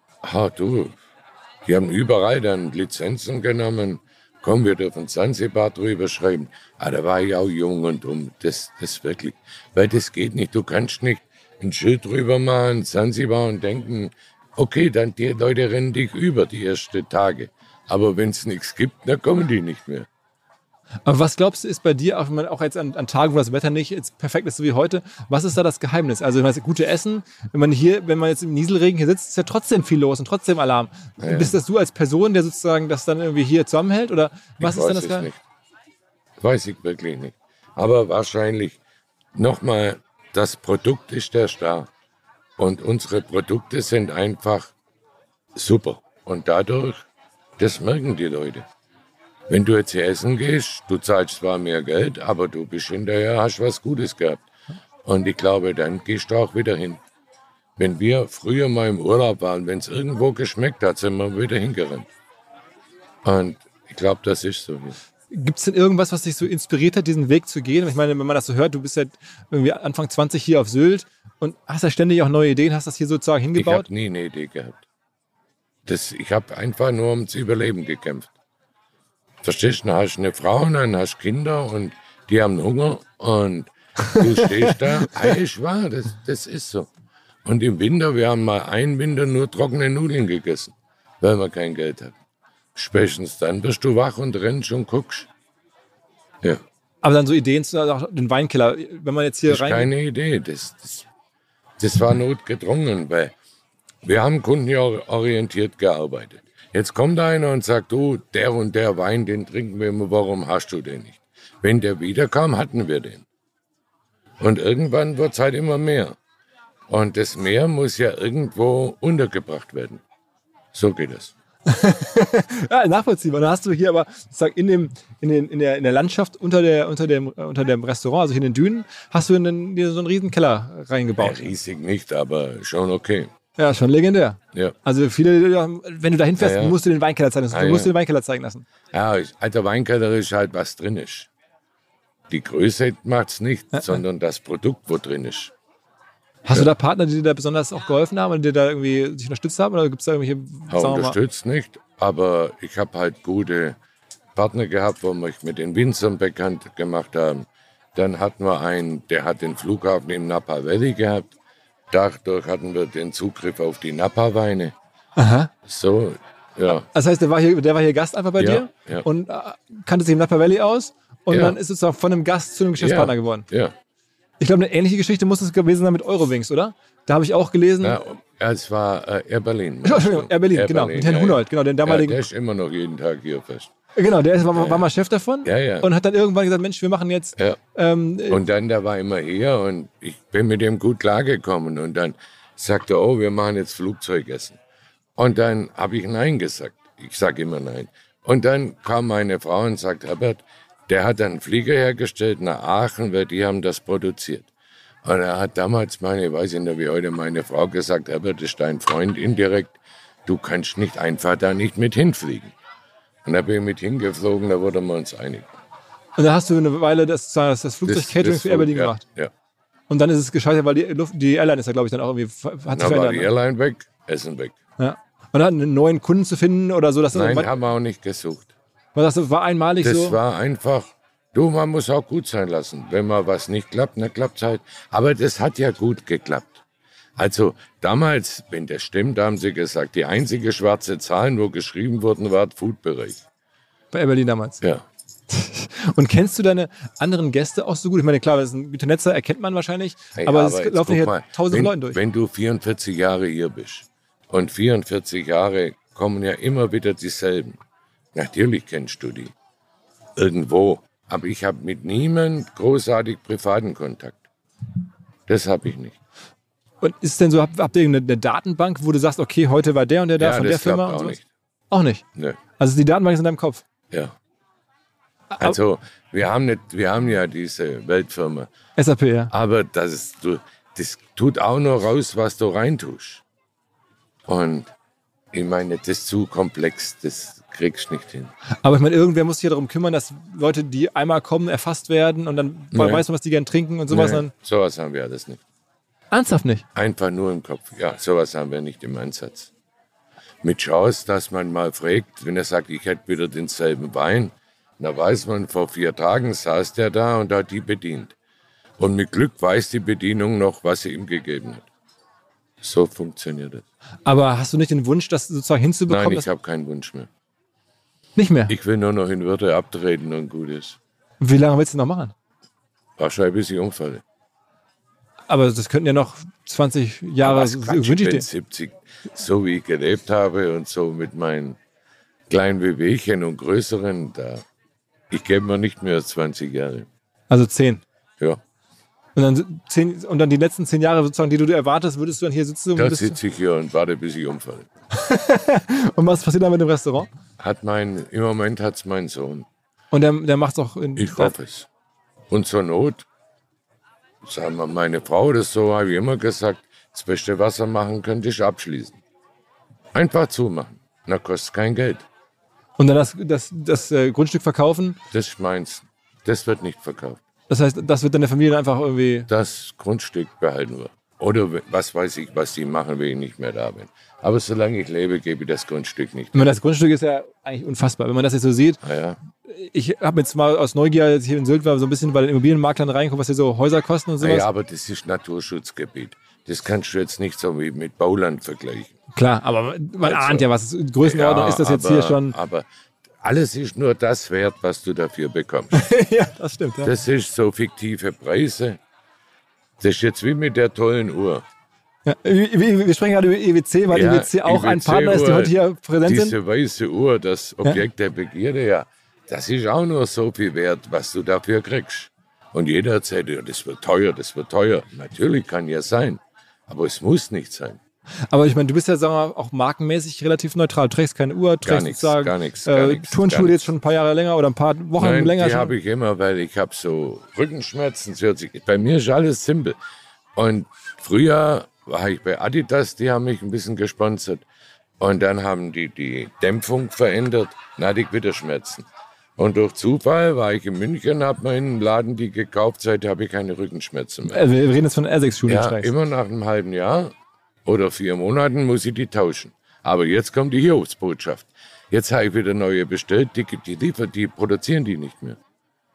Speaker 2: Du, die haben überall dann Lizenzen genommen. Komm, wir dürfen Sansibar drüber schreiben. Da war ich auch jung und dumm. Das wirklich, weil das geht nicht. Du kannst nicht ein Schild drüber machen, Sansibar und denken, okay, dann die Leute rennen dich über die ersten Tage. Aber wenn es nichts gibt, dann kommen die nicht mehr.
Speaker 1: Aber was glaubst du, ist bei dir, auch wenn man auch jetzt an Tagen, wo das Wetter nicht jetzt perfekt ist, so wie heute, was ist da das Geheimnis? Also, ich weiß, gute Essen, wenn man jetzt im Nieselregen hier sitzt, ist ja trotzdem viel los und trotzdem Alarm. Ja. Bist das du als Person, der sozusagen das dann irgendwie hier zusammenhält? Oder was ist dann das Geheimnis?
Speaker 2: Weiß ich wirklich nicht. Aber wahrscheinlich nochmal, das Produkt ist der Star. Und unsere Produkte sind einfach super. Und dadurch, das merken die Leute. Wenn du jetzt hier essen gehst, du zahlst zwar mehr Geld, aber du bist hinterher, hast was Gutes gehabt. Und ich glaube, dann gehst du auch wieder hin. Wenn wir früher mal im Urlaub waren, wenn es irgendwo geschmeckt hat, sind wir wieder hingerannt. Und ich glaube, das ist so hier.
Speaker 1: Gibt es denn irgendwas, was dich so inspiriert hat, diesen Weg zu gehen? Ich meine, wenn man das so hört, du bist ja irgendwie Anfang 20 hier auf Sylt und hast ja ständig auch neue Ideen, hast das hier sozusagen hingebaut?
Speaker 2: Ich habe nie eine Idee gehabt. Ich habe einfach nur ums Überleben gekämpft. Verstehst du, dann hast du eine Frau und dann hast du Kinder und die haben Hunger und du stehst da. Ist wahr, das ist so. Und im Winter, wir haben mal einen Winter nur trockene Nudeln gegessen, weil wir kein Geld hatten. Spätestens dann bist du wach und rennst und guckst. Ja.
Speaker 1: Aber dann so Ideen zu auch den Weinkeller, wenn man jetzt hier
Speaker 2: rein... Das ist keine Idee, das war notgedrungen, weil wir haben kundenorientiert gearbeitet. Jetzt kommt einer und sagt, du, der und der Wein, den trinken wir immer, warum hast du den nicht? Wenn der wiederkam, hatten wir den. Und irgendwann wird es halt immer mehr. Und das Meer muss ja irgendwo untergebracht werden. So geht es.
Speaker 1: Ja, nachvollziehbar. Dann hast du hier aber in der Landschaft unter dem Restaurant, also hier in den Dünen, hast du dir so einen riesen Keller reingebaut.
Speaker 2: Ja, riesig nicht, aber schon okay.
Speaker 1: Ja, schon legendär.
Speaker 2: Ja.
Speaker 1: Also viele, wenn du da hinfährst, musst du den Weinkeller zeigen lassen. Du musst den Weinkeller zeigen lassen.
Speaker 2: Ja, alter Weinkeller ist halt, was drin ist. Die Größe macht's nicht, sondern das Produkt, wo drin ist.
Speaker 1: Hast du da Partner, die dir da besonders auch geholfen haben und dir da irgendwie sich unterstützt haben? Oder gibt es da irgendwelche...
Speaker 2: Unterstützt nicht, aber ich habe halt gute Partner gehabt, wo mich mit den Winzern bekannt gemacht haben. Dann hatten wir einen, der hat den Flughafen im Napa Valley gehabt. Dadurch hatten wir den Zugriff auf die Napa-Weine.
Speaker 1: Aha.
Speaker 2: So, ja.
Speaker 1: Das heißt, der war hier Gast einfach bei dir und kannte sich im Napa Valley aus und dann ist es auch von einem Gast zu einem Geschäftspartner geworden.
Speaker 2: Ja.
Speaker 1: Ich glaube, eine ähnliche Geschichte muss es gewesen sein mit Eurowings, oder? Da habe ich auch gelesen.
Speaker 2: Ja, es war Air Berlin.
Speaker 1: Entschuldigung, Air Berlin, genau. Mit Herrn Hunold, genau, den damaligen.
Speaker 2: Der ist immer noch jeden Tag hier fest.
Speaker 1: Genau, der war mal Chef davon
Speaker 2: Ja.
Speaker 1: und hat dann irgendwann gesagt, Mensch, wir machen jetzt...
Speaker 2: Ja. Und dann, der war immer hier und ich bin mit dem gut klargekommen. Und dann sagte er, oh, wir machen jetzt Flugzeugessen. Und dann habe ich Nein gesagt. Ich sage immer Nein. Und dann kam meine Frau und sagt, Herbert, der hat einen Flieger hergestellt nach Aachen, weil die haben das produziert. Und er hat damals ich weiß nicht, wie heute meine Frau gesagt, Herbert, das ist dein Freund indirekt, du kannst nicht einfach da nicht mit hinfliegen. Und da bin ich mit hingeflogen, da wurden wir uns einig.
Speaker 1: Und dann hast du eine Weile das Flugzeug-Catering für Air Berlin gemacht.
Speaker 2: Ja.
Speaker 1: Und dann ist es gescheitert, weil die Airline ist ja, glaube ich, dann auch irgendwie, hat sich
Speaker 2: Dann war
Speaker 1: verändert.
Speaker 2: die Airline weg, Essen weg.
Speaker 1: Ja. Und dann einen neuen Kunden zu finden oder so.
Speaker 2: Nein, haben wir auch nicht gesucht.
Speaker 1: Das war einmalig
Speaker 2: Das
Speaker 1: so.
Speaker 2: war einfach, man muss auch gut sein lassen. Wenn mal was nicht klappt, dann klappt es halt. Aber das hat ja gut geklappt. Also damals, wenn das stimmt, haben sie gesagt, die einzige schwarze Zahl, wo geschrieben wurden, war der Food-Bereich.
Speaker 1: Bei Air Berlin damals.
Speaker 2: Ja.
Speaker 1: Und kennst du deine anderen Gäste auch so gut? Ich meine, klar, das ist ein guter Netzer, erkennt man wahrscheinlich.
Speaker 2: Hey,
Speaker 1: aber
Speaker 2: jetzt
Speaker 1: es laufen hier
Speaker 2: guck mal,
Speaker 1: tausende Leute durch.
Speaker 2: Wenn du 44 Jahre hier bist und 44 Jahre kommen ja immer wieder dieselben. Natürlich kennst du die. Irgendwo. Aber ich habe mit niemandem großartig privaten Kontakt. Das habe ich nicht.
Speaker 1: Und ist denn so, habt ihr eine Datenbank, wo du sagst, okay, heute war der und der da von der Firma?
Speaker 2: Das
Speaker 1: und
Speaker 2: klappt
Speaker 1: so?
Speaker 2: auch nicht.
Speaker 1: Auch nicht?
Speaker 2: Nö.
Speaker 1: Also die Datenbank ist in deinem Kopf?
Speaker 2: Ja. Also wir haben ja diese Weltfirma.
Speaker 1: SAP, ja.
Speaker 2: Aber das tut auch nur raus, was du reintust. Und ich meine, das ist zu komplex, das kriegst du nicht hin.
Speaker 1: Aber ich meine, irgendwer muss sich ja darum kümmern, dass Leute, die einmal kommen, erfasst werden und dann weiß man, was die gern trinken und sowas.
Speaker 2: Nee, sowas haben wir alles nicht.
Speaker 1: Ernsthaft nicht?
Speaker 2: Einfach nur im Kopf. Ja, sowas haben wir nicht im Einsatz. Mit Chance, dass man mal fragt, wenn er sagt, ich hätte wieder denselben Wein, dann weiß man, vor 4 Tagen saß der da und hat die bedient. Und mit Glück weiß die Bedienung noch, was sie ihm gegeben hat. So funktioniert es.
Speaker 1: Aber hast du nicht den Wunsch, das sozusagen hinzubekommen?
Speaker 2: Nein, ich habe keinen Wunsch mehr.
Speaker 1: Nicht mehr?
Speaker 2: Ich will nur noch in Würde abtreten und gut ist.
Speaker 1: Wie lange willst du noch machen?
Speaker 2: Wahrscheinlich bis ich umfalle.
Speaker 1: Aber das könnten ja noch 20 Jahre,
Speaker 2: Ich bin 70, so wie ich gelebt habe und so mit meinen kleinen Wehwehchen und größeren, ich gebe mir nicht mehr als 20 Jahre.
Speaker 1: Also 10.
Speaker 2: Ja.
Speaker 1: Und dann die letzten 10 Jahre sozusagen, die du erwartest, würdest du dann hier sitzen?
Speaker 2: Da sitze ich hier und warte, bis ich umfalle.
Speaker 1: Und was passiert dann mit dem Restaurant?
Speaker 2: Im Moment hat es mein Sohn.
Speaker 1: Und der macht es auch in...
Speaker 2: Ich hoffe es. Und zur Not, sagen wir, meine Frau oder so, habe ich immer gesagt, das beste Wasser machen könnte ich abschließen. Einfach zumachen. Na, kostet kein Geld.
Speaker 1: Und dann das Grundstück verkaufen?
Speaker 2: Das ist meins. Das wird nicht verkauft.
Speaker 1: Das heißt, das wird deine Familie einfach irgendwie...
Speaker 2: Das Grundstück behalten wir. Oder was weiß ich, was die machen, wenn ich nicht mehr da bin. Aber solange ich lebe, gebe ich das Grundstück nicht.
Speaker 1: Ich meine, das Grundstück ist ja eigentlich unfassbar. Wenn man das jetzt so sieht,
Speaker 2: Ja.
Speaker 1: Ich habe jetzt mal aus Neugier, als ich hier in Sylt war, so ein bisschen bei den Immobilienmaklern reingeguckt, was hier so Häuser kosten und sowas.
Speaker 2: Ja, aber das ist Naturschutzgebiet. Das kannst du jetzt nicht so wie mit Bauland vergleichen.
Speaker 1: Klar, aber man ahnt ja, was Größenordnung ist das jetzt hier schon.
Speaker 2: Aber alles ist nur das wert, was du dafür bekommst.
Speaker 1: Ja, das stimmt. Ja.
Speaker 2: Das ist so fiktive Preise. Das ist jetzt wie mit der tollen Uhr.
Speaker 1: Ja, wir sprechen gerade über EWC, weil EWC auch ein Partner ist, die heute hier präsent sind.
Speaker 2: Diese weiße Uhr, das Objekt der Begierde, das ist auch nur so viel wert, was du dafür kriegst. Und jeder erzählt, ja, das wird teuer, das wird teuer. Natürlich kann ja sein, aber es muss nicht sein.
Speaker 1: Aber ich meine, du bist ja, sagen wir mal, auch markenmäßig relativ neutral. Du trägst keine Uhr, trägst
Speaker 2: gar nichts.
Speaker 1: Turnschuhe jetzt schon ein paar Jahre länger oder ein paar Wochen länger.
Speaker 2: Die habe ich immer, weil ich habe so Rückenschmerzen. Bei mir ist alles simpel. Und früher war ich bei Adidas, die haben mich ein bisschen gesponsert. Und dann haben die Dämpfung verändert, dann hatte ich wieder Schmerzen. Und durch Zufall war ich in München, habe mir in einem Laden die gekauft, seitdem habe ich keine Rückenschmerzen mehr.
Speaker 1: Wir reden jetzt von Essex-Schuhen.
Speaker 2: Ja, immer nach einem halben Jahr oder 4 Monaten muss ich die tauschen. Aber jetzt kommt die Hiobsbotschaft. Jetzt habe ich wieder neue bestellt, die produzieren die nicht mehr.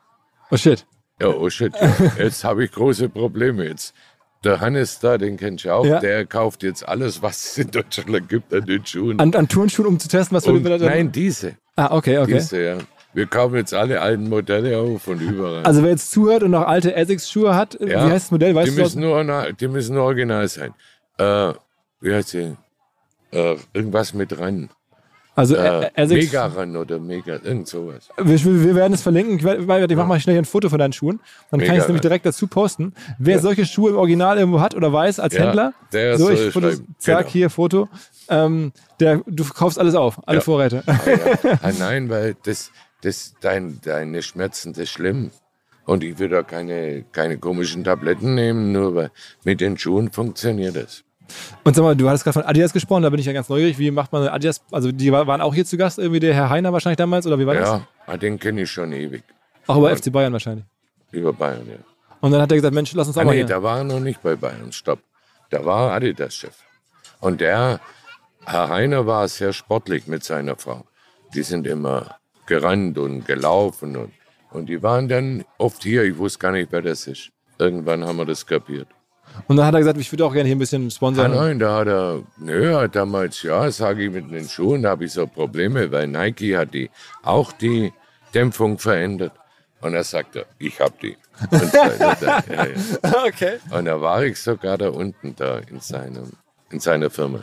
Speaker 1: Oh shit.
Speaker 2: Ja, oh shit. Ja. Jetzt habe ich große Probleme jetzt. Der Hannes da, den kennst du auch, der kauft jetzt alles, was es in Deutschland gibt an den Schuhen.
Speaker 1: An Turnschuhen, um zu testen, was wir da...
Speaker 2: Nein, diese.
Speaker 1: Ah, okay.
Speaker 2: Diese, ja. Wir kaufen jetzt alle alten Modelle auf und überall.
Speaker 1: Also wer jetzt zuhört und noch alte Essex-Schuhe hat, wie heißt das Modell? Weißt
Speaker 2: die müssen nur original sein. Wie heißt sie? Irgendwas mit ran.
Speaker 1: Also
Speaker 2: Mega-Run oder irgend sowas.
Speaker 1: Wir werden es verlinken. Ich mache mal schnell ein Foto von deinen Schuhen. Dann kann ich es nämlich direkt dazu posten. Wer solche Schuhe im Original irgendwo hat oder weiß als Händler,
Speaker 2: der
Speaker 1: so
Speaker 2: soll
Speaker 1: ich zack, hier Foto. Du kaufst alles auf, alle Vorräte.
Speaker 2: Nein, weil deine Schmerzen, das ist schlimm. Und ich will da keine komischen Tabletten nehmen, nur weil mit den Schuhen funktioniert das.
Speaker 1: Und sag mal, du hattest gerade von Adidas gesprochen, da bin ich ja ganz neugierig. Wie macht man Adidas? Also die waren auch hier zu Gast, irgendwie der Herr Heiner wahrscheinlich damals, oder wie war das?
Speaker 2: Ja, den kenne ich schon ewig.
Speaker 1: Auch über FC Bayern wahrscheinlich?
Speaker 2: Über Bayern, ja.
Speaker 1: Und dann hat er gesagt, Mensch, lass uns auch mal hier.
Speaker 2: Da war er noch nicht bei Bayern, stopp. Da war Adidas-Chef. Und der Herr Heiner war sehr sportlich mit seiner Frau. Die sind immer gerannt und gelaufen und die waren dann oft hier. Ich wusste gar nicht, wer das ist. Irgendwann haben wir das kapiert.
Speaker 1: Und dann hat er gesagt, ich würde auch gerne hier ein bisschen sponsern.
Speaker 2: Nein, da hat er, damals, sage ich mit den Schuhen, da habe ich so Probleme, weil Nike hat auch die Dämpfung verändert. Und er sagte, ich habe die. Und
Speaker 1: Okay.
Speaker 2: Und da war ich sogar da unten, da in seiner Firma.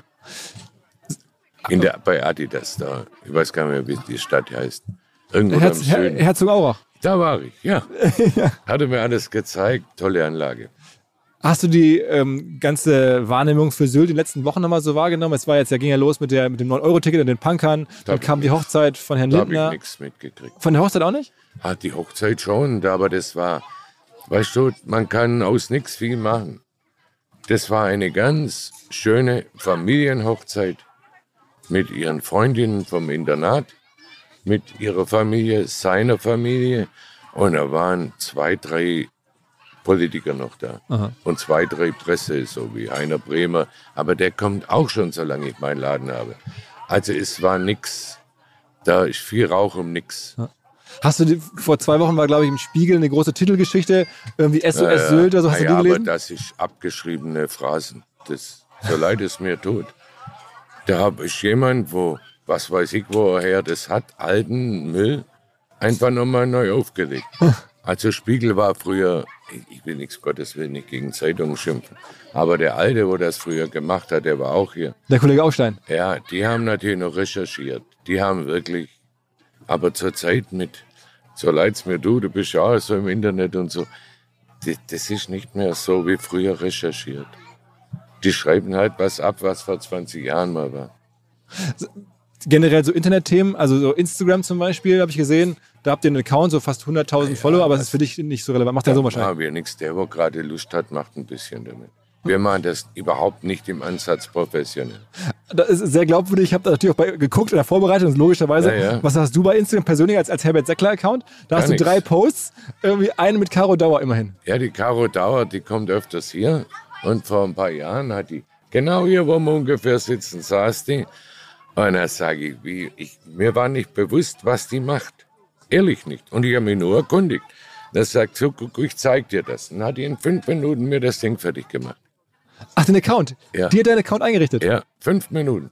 Speaker 2: Bei Adidas da. Ich weiß gar nicht mehr, wie die Stadt heißt. Irgendwo am Süden.
Speaker 1: Herzogenaurach.
Speaker 2: Da war ich, ja. Hatte mir alles gezeigt, tolle Anlage.
Speaker 1: Hast du die ganze Wahrnehmung für Sylt in den letzten Wochen nochmal so wahrgenommen? Es ging ja los mit dem 9-Euro-Ticket und den Punkern. Dann kam die Hochzeit von Herrn Lindner.
Speaker 2: Da habe ich nichts mitgekriegt.
Speaker 1: Von der Hochzeit auch nicht?
Speaker 2: Die Hochzeit schon, aber das war, weißt du, man kann aus nichts viel machen. Das war eine ganz schöne Familienhochzeit mit ihren Freundinnen vom Internat, mit ihrer Familie, seiner Familie. Und da waren 2, 3 Politiker noch da. Aha. Und 2, 3 Presse, so wie Heiner Bremer. Aber der kommt auch schon, solange ich meinen Laden habe. Also es war nix. Da ist viel Rauch um nix.
Speaker 1: Hast du vor 2 Wochen war, glaube ich, im Spiegel eine große Titelgeschichte, irgendwie SOS Sylt oder so, hast du die gelesen?
Speaker 2: Aber das ist abgeschriebene Phrasen. So leid es mir tut. Da habe ich jemand, was weiß ich, woher das hat, alten Müll, einfach nochmal neu aufgelegt. Also Spiegel war früher, ich will nichts, Gottes Willen, nicht gegen Zeitungen schimpfen, aber der Alte, wo das früher gemacht hat, der war auch hier.
Speaker 1: Der Kollege Aufstein?
Speaker 2: Ja, die haben natürlich noch recherchiert. Die haben wirklich, aber zur Zeit so leid's mir du bist ja auch so im Internet und so, das ist nicht mehr so wie früher recherchiert. Die schreiben halt was ab, was vor 20 Jahren mal war.
Speaker 1: Generell so Internetthemen, also so Instagram zum Beispiel, habe ich gesehen, da habt ihr einen Account, so fast 100.000 Follower, aber es ist für dich nicht so relevant. Macht der so wahrscheinlich?
Speaker 2: Ja, wir nichts. Der, wo gerade Lust hat, macht ein bisschen damit. Wir machen das überhaupt nicht im Ansatz professionell.
Speaker 1: Das ist sehr glaubwürdig. Ich habe da natürlich auch geguckt in der Vorbereitung, logischerweise. Ja. Was hast du bei Instagram persönlich als Herbert Seckler-Account? Da hast du 3 Posts, irgendwie eine mit Caro Dauer immerhin.
Speaker 2: Ja, die Caro Dauer, die kommt öfters hier. Und vor ein paar Jahren hat die, genau hier, wo wir ungefähr sitzen, saß die. Und da sage ich, mir war nicht bewusst, was die macht. Ehrlich nicht. Und ich habe mich nur erkundigt. Da sagt so, guck, ich zeig dir das. Und hat die in 5 Minuten mir das Ding fertig gemacht.
Speaker 1: Ach, den Account? Ja. Die hat deinen Account eingerichtet?
Speaker 2: Ja, 5 Minuten.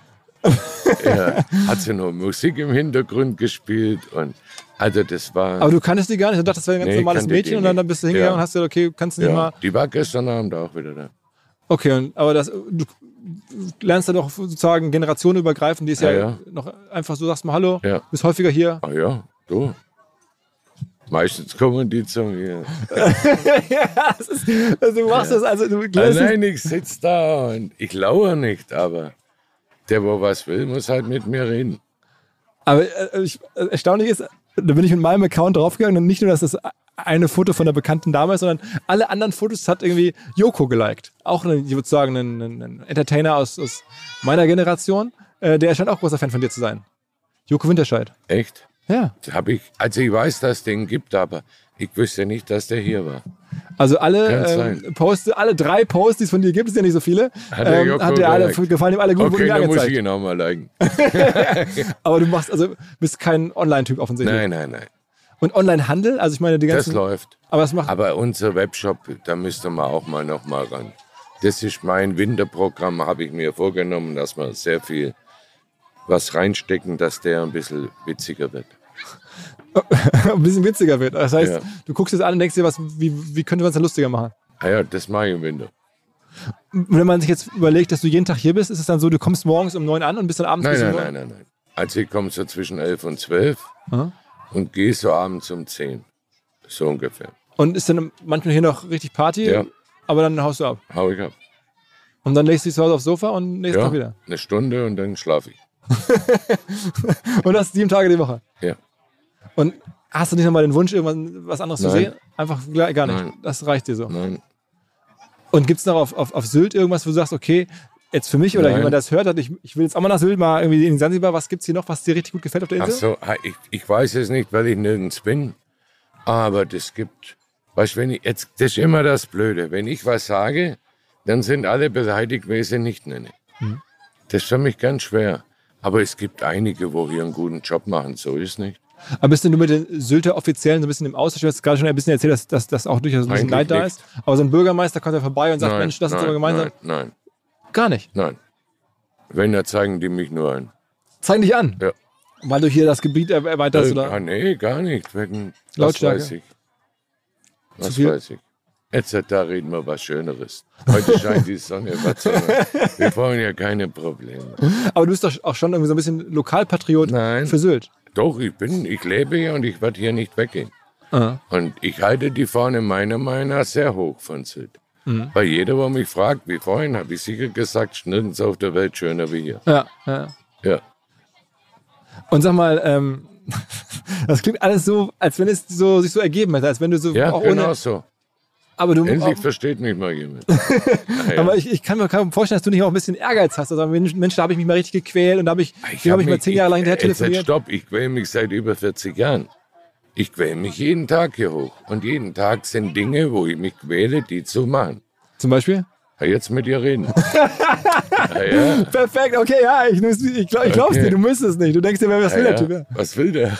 Speaker 2: Ja, hat sie noch Musik im Hintergrund gespielt und also das war...
Speaker 1: Aber du kanntest die gar nicht? Du dachtest, das wäre ein ganz normales Mädchen und dann bist du hingegangen und hast gesagt, okay, kannst du nicht mal...
Speaker 2: Die war gestern Abend auch wieder da.
Speaker 1: Okay, aber du lernst dann doch sozusagen generationenübergreifend, die ist ja noch einfach so, sagst mal Hallo, bist häufiger hier.
Speaker 2: Ah ja, du. Meistens kommen die zu mir.
Speaker 1: Ja, du machst das, also du
Speaker 2: nein, ich sitze da und ich lauere nicht, aber der, wo was will, muss halt mit mir reden.
Speaker 1: Aber erstaunlich ist, da bin ich mit meinem Account draufgegangen und nicht nur, dass das eine Foto von der bekannten Dame ist, sondern alle anderen Fotos hat irgendwie Joko geliked. Auch, ich würde sagen, ein Entertainer aus meiner Generation, der scheint auch großer Fan von dir zu sein. Joko Winterscheid.
Speaker 2: Echt?
Speaker 1: Ja.
Speaker 2: Also ich weiß, dass es den gibt, aber ich wüsste nicht, dass der hier war.
Speaker 1: Also alle 3 Posts, die es von dir gibt, es sind ja nicht so viele, gefallen ihm alle gut,
Speaker 2: okay, dann muss ich ihn auch mal liken.
Speaker 1: Aber bist kein Online-Typ offensichtlich.
Speaker 2: Nein.
Speaker 1: Und Online-Handel? Also ich meine, die ganzen...
Speaker 2: Das läuft. Aber unser Webshop, da müsste man auch mal noch mal ran. Das ist mein Winterprogramm, habe ich mir vorgenommen, dass wir sehr viel was reinstecken, dass der ein bisschen witziger wird.
Speaker 1: Ein bisschen witziger wird. Das heißt, du guckst es an und denkst dir, wie könnte man es dann lustiger machen?
Speaker 2: Ja, das mache ich im Winter.
Speaker 1: Wenn man sich jetzt überlegt, dass du jeden Tag hier bist, ist es dann so, du kommst morgens um 9 an und bist dann abends...
Speaker 2: Nein. Also ich komme so zwischen 11 und 12 und gehe so abends um 10. So ungefähr.
Speaker 1: Und ist dann manchmal hier noch richtig Party,
Speaker 2: Ja.
Speaker 1: aber dann haust du ab.
Speaker 2: Hau ich ab.
Speaker 1: Und dann legst du dich zu Hause aufs Sofa und nächsten Tag wieder.
Speaker 2: Eine Stunde und dann schlafe ich.
Speaker 1: Und das 7 Tage die Woche.
Speaker 2: Ja.
Speaker 1: Und hast du nicht nochmal den Wunsch, irgendwas was anderes zu
Speaker 2: Nein.
Speaker 1: sehen? Einfach gar nicht.
Speaker 2: Nein.
Speaker 1: Das reicht dir so.
Speaker 2: Nein.
Speaker 1: Und gibt es noch auf Sylt irgendwas, wo du sagst, okay, jetzt für mich oder
Speaker 2: Nein.
Speaker 1: jemand, der das hört, hat, ich will jetzt auch mal nach Sylt, mal irgendwie in Sansibar, was gibt es hier noch, was dir richtig gut gefällt auf der
Speaker 2: Ach
Speaker 1: Insel?
Speaker 2: so, ich weiß es nicht, weil ich nirgends bin. Aber das gibt, weißt du, das ist immer das Blöde. Wenn ich was sage, dann sind alle beleidigt, wenn ich sie nicht nenne. Das ist für mich ganz schwer. Aber es gibt einige, wo hier einen guten Job machen, so ist es nicht.
Speaker 1: Aber bist du mit den Sylter Offiziellen so ein bisschen im Austausch? Du hast gerade schon ein bisschen erzählt, dass auch durchaus ein bisschen
Speaker 2: Eigentlich
Speaker 1: Neid da
Speaker 2: nicht.
Speaker 1: ist. Aber so ein Bürgermeister kommt ja vorbei und sagt,
Speaker 2: Nein,
Speaker 1: Mensch, lass uns
Speaker 2: nein,
Speaker 1: aber gemeinsam.
Speaker 2: Nein,
Speaker 1: Gar nicht.
Speaker 2: nein. Wenn, dann zeigen die mich nur an.
Speaker 1: Zeig dich an.
Speaker 2: Ja.
Speaker 1: Weil du hier das Gebiet erweiterst, oder?
Speaker 2: Nee, gar nicht. Wegen,
Speaker 1: Lautstärke?
Speaker 2: Was weiß ich.
Speaker 1: Zu
Speaker 2: Was
Speaker 1: viel?
Speaker 2: weiß ich. Jetzt da reden wir was Schöneres. Heute scheint die Sonne. Was soll man? Wir brauchen ja keine Probleme.
Speaker 1: Aber du bist doch auch schon irgendwie so ein bisschen Lokalpatriot
Speaker 2: Nein.
Speaker 1: für Sylt.
Speaker 2: Doch, ich lebe hier und ich werde hier nicht weggehen.
Speaker 1: Ah.
Speaker 2: Und ich halte die Fahne meiner Meinung nach sehr hoch von Sylt. Weil jeder, der mich fragt, wie vorhin, habe ich sicher gesagt, nirgends auf der Welt schöner wie hier.
Speaker 1: Ja.
Speaker 2: Ja.
Speaker 1: Und sag mal, das klingt alles so, als wenn es sich so ergeben hätte, als wenn du so
Speaker 2: Ja,
Speaker 1: auch
Speaker 2: genau
Speaker 1: ohne.
Speaker 2: so.
Speaker 1: Aber du
Speaker 2: Endlich versteht mich mal jemand. Ja.
Speaker 1: Aber ich kann mir vorstellen, dass du nicht auch ein bisschen Ehrgeiz hast. Also Mensch, da habe ich mich mal richtig gequält und da habe ich mal 10 Jahre lang hinterher telefoniert.
Speaker 2: Stopp, ich quäle mich seit über 40 Jahren. Ich quäle mich jeden Tag hier hoch. Und jeden Tag sind Dinge, wo ich mich quäle, die zu machen.
Speaker 1: Zum Beispiel?
Speaker 2: Ja, jetzt mit dir reden. Ja.
Speaker 1: Perfekt, okay, ja, ich glaub's dir, du müsstest nicht. Du denkst dir, was will der Typ? Ja.
Speaker 2: Was will der?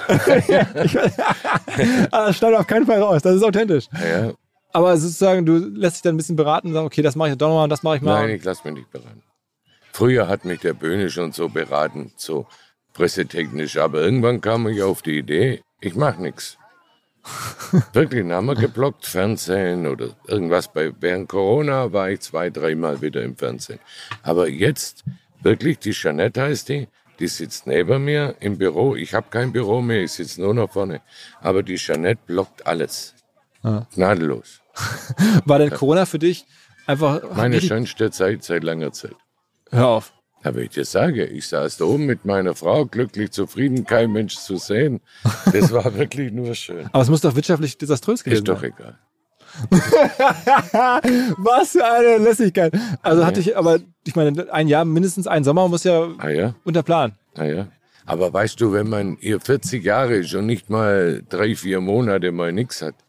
Speaker 1: Das schneid auf keinen Fall raus, das ist authentisch.
Speaker 2: Ja.
Speaker 1: Aber sozusagen, du lässt dich dann ein bisschen beraten und sagst, okay, das mache ich doch nochmal und das mache ich mal.
Speaker 2: Nein, ich lasse mich nicht beraten. Früher hat mich der Böhne schon so beraten, so pressetechnisch. Aber irgendwann kam ich auf die Idee, ich mache nichts. Wirklich, dann haben wir geblockt, Fernsehen oder irgendwas. Während Corona war ich 2-3 Mal wieder im Fernsehen. Aber jetzt, wirklich, die Jeanette heißt die sitzt neben mir im Büro. Ich habe kein Büro mehr, ich sitze nur noch vorne. Aber die Jeanette blockt alles. Gnadenlos.
Speaker 1: War denn Corona für dich einfach...
Speaker 2: Meine schönste Zeit seit langer Zeit.
Speaker 1: Hör auf.
Speaker 2: Aber ich dir sage, ich saß da oben mit meiner Frau, glücklich, zufrieden, kein Mensch zu sehen. Das war wirklich nur schön.
Speaker 1: Aber es muss doch wirtschaftlich desaströs gewesen
Speaker 2: Ist doch
Speaker 1: sein.
Speaker 2: egal.
Speaker 1: Was für eine Lässigkeit. Also hatte ich, aber ich meine, ein Jahr, mindestens ein Sommer muss ja
Speaker 2: Ja.
Speaker 1: unter Plan.
Speaker 2: Ja. Aber weißt du, wenn man hier 40 Jahre ist und nicht mal 3-4 Monate mal nichts hat.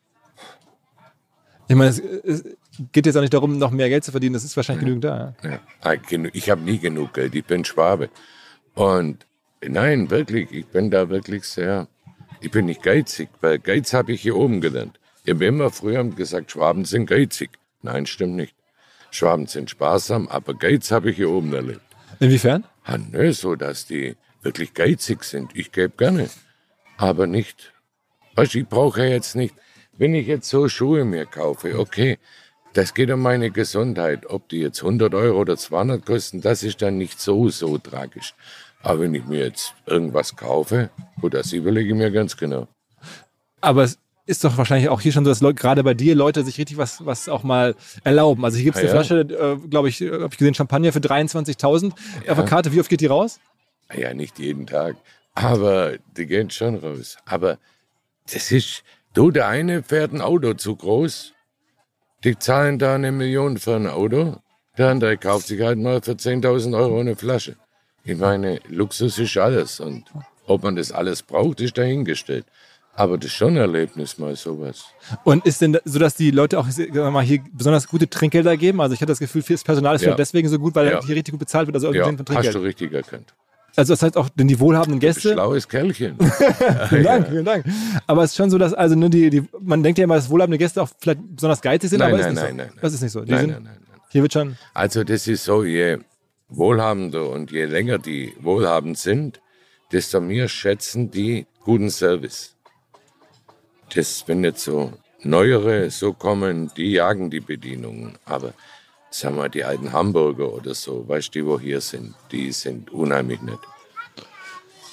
Speaker 1: Ich meine, es geht jetzt auch nicht darum, noch mehr Geld zu verdienen. Das ist wahrscheinlich genügend da. Ja.
Speaker 2: Ja. Ich habe nie genug Geld, ich bin Schwabe. Und nein, wirklich, ich bin da wirklich ich bin nicht geizig, weil Geiz habe ich hier oben gelernt. Ich habe immer früher gesagt, Schwaben sind geizig. Nein, stimmt nicht. Schwaben sind sparsam, aber Geiz habe ich hier oben erlebt.
Speaker 1: Inwiefern?
Speaker 2: So, dass die wirklich geizig sind. Ich gebe gerne, aber nicht. Weißt du, ich brauche jetzt nicht, wenn ich jetzt so Schuhe mir kaufe, okay, das geht um meine Gesundheit. Ob die jetzt 100 Euro oder 200 kosten, das ist dann nicht so tragisch. Aber wenn ich mir jetzt irgendwas kaufe, das überlege ich mir ganz genau.
Speaker 1: Aber es ist doch wahrscheinlich auch hier schon so, dass gerade bei dir Leute sich richtig was auch mal erlauben. Also hier gibt es eine Flasche, glaube ich, habe ich gesehen, Champagner für 23.000 auf der Karte. Wie oft geht die raus?
Speaker 2: Ja, nicht jeden Tag, aber die gehen schon raus. Aber das ist, der eine fährt ein Auto zu groß, die zahlen da 1 Million für ein Auto, der andere kauft sich halt mal für 10.000 Euro eine Flasche. Ich meine, Luxus ist alles und ob man das alles braucht, ist dahingestellt. Aber das ist schon ein Erlebnis, mal sowas.
Speaker 1: Und ist denn so, dass die Leute auch mal hier besonders gute Trinkgelder geben? Also ich hatte das Gefühl, das Personal ist vielleicht deswegen so gut, weil hier richtig gut bezahlt wird. Also
Speaker 2: Ja,
Speaker 1: von Trinkgeld.
Speaker 2: hast du richtig erkannt.
Speaker 1: Also das heißt auch, denn die wohlhabenden Gäste...
Speaker 2: Schlaues Kerlchen.
Speaker 1: Vielen Dank. Aber es ist schon so, dass man denkt ja immer, dass wohlhabende Gäste auch vielleicht besonders geizig sind, aber ist nicht so.
Speaker 2: Nein.
Speaker 1: Das ist nicht so.
Speaker 2: Nein.
Speaker 1: Hier wird schon...
Speaker 2: Also das ist so, je wohlhabender und je länger die wohlhabend sind, desto mehr schätzen die guten Service. Wenn jetzt so Neuere so kommen, die jagen die Bedienungen. Aber sagen wir die alten Hamburger oder so, weißt du, die wo hier sind, die sind unheimlich nett.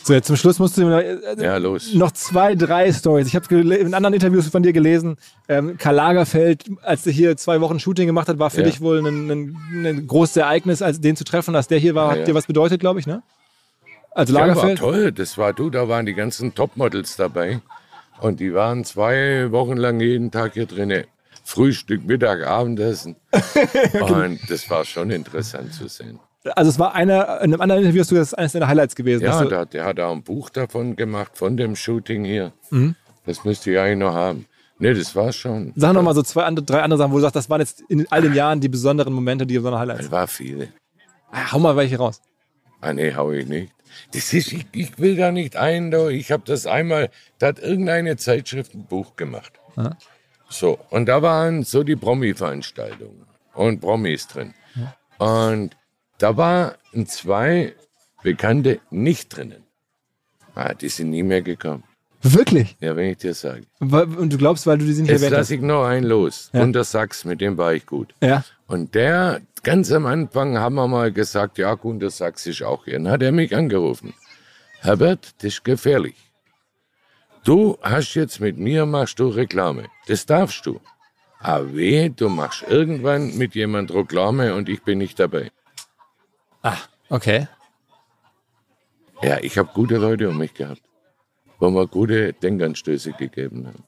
Speaker 1: So, jetzt zum Schluss musst du noch 2, 3 Storys. Ich habe in anderen Interviews von dir gelesen, Karl Lagerfeld, als der hier 2 Wochen Shooting gemacht hat, war für dich wohl ein großes Ereignis, als den zu treffen, als der hier war, hat dir was bedeutet, glaube ich, ne? Also Lagerfeld.
Speaker 2: Ja, war toll, da waren die ganzen Topmodels dabei und die waren 2 Wochen lang jeden Tag hier drinnen. Frühstück, Mittag, Abendessen. Und das war schon interessant zu sehen.
Speaker 1: Also es war in einem anderen Interview hast du das eines deiner Highlights gewesen.
Speaker 2: Ja, der hat auch ein Buch davon gemacht, von dem Shooting hier. Mhm. Das müsste ich eigentlich noch haben. Nee, das war schon.
Speaker 1: Sag nochmal so 3 andere Sachen, wo du sagst, das waren jetzt in all den Jahren die besonderen Momente, die besonderen Highlights.
Speaker 2: Es war viele.
Speaker 1: Hau mal welche raus.
Speaker 2: Nee, hau ich nicht. Ich will da nicht ich habe das einmal, da hat irgendeine Zeitschrift ein Buch gemacht. Aha. So, und da waren so die Promi-Veranstaltungen und Promis drin. Ja. Und da waren 2 Bekannte nicht drinnen. Die sind nie mehr gekommen.
Speaker 1: Wirklich?
Speaker 2: Ja, wenn ich dir sage.
Speaker 1: Und du glaubst, weil du die nicht erwähnt hast?
Speaker 2: Jetzt lasse ich noch einen los. Ja. Gunter Sachs, mit dem war ich gut.
Speaker 1: Ja.
Speaker 2: Und der, ganz am Anfang haben wir mal gesagt, ja, Gunter Sachs ist auch hier. Dann hat er mich angerufen. Herbert, das ist gefährlich. Du hast jetzt mit mir, machst du Reklame. Das darfst du. Aber weh, du machst irgendwann mit jemand Reklame und ich bin nicht dabei.
Speaker 1: Ah, okay.
Speaker 2: Ja, ich habe gute Leute um mich gehabt, wo mir gute Denkanstöße gegeben haben.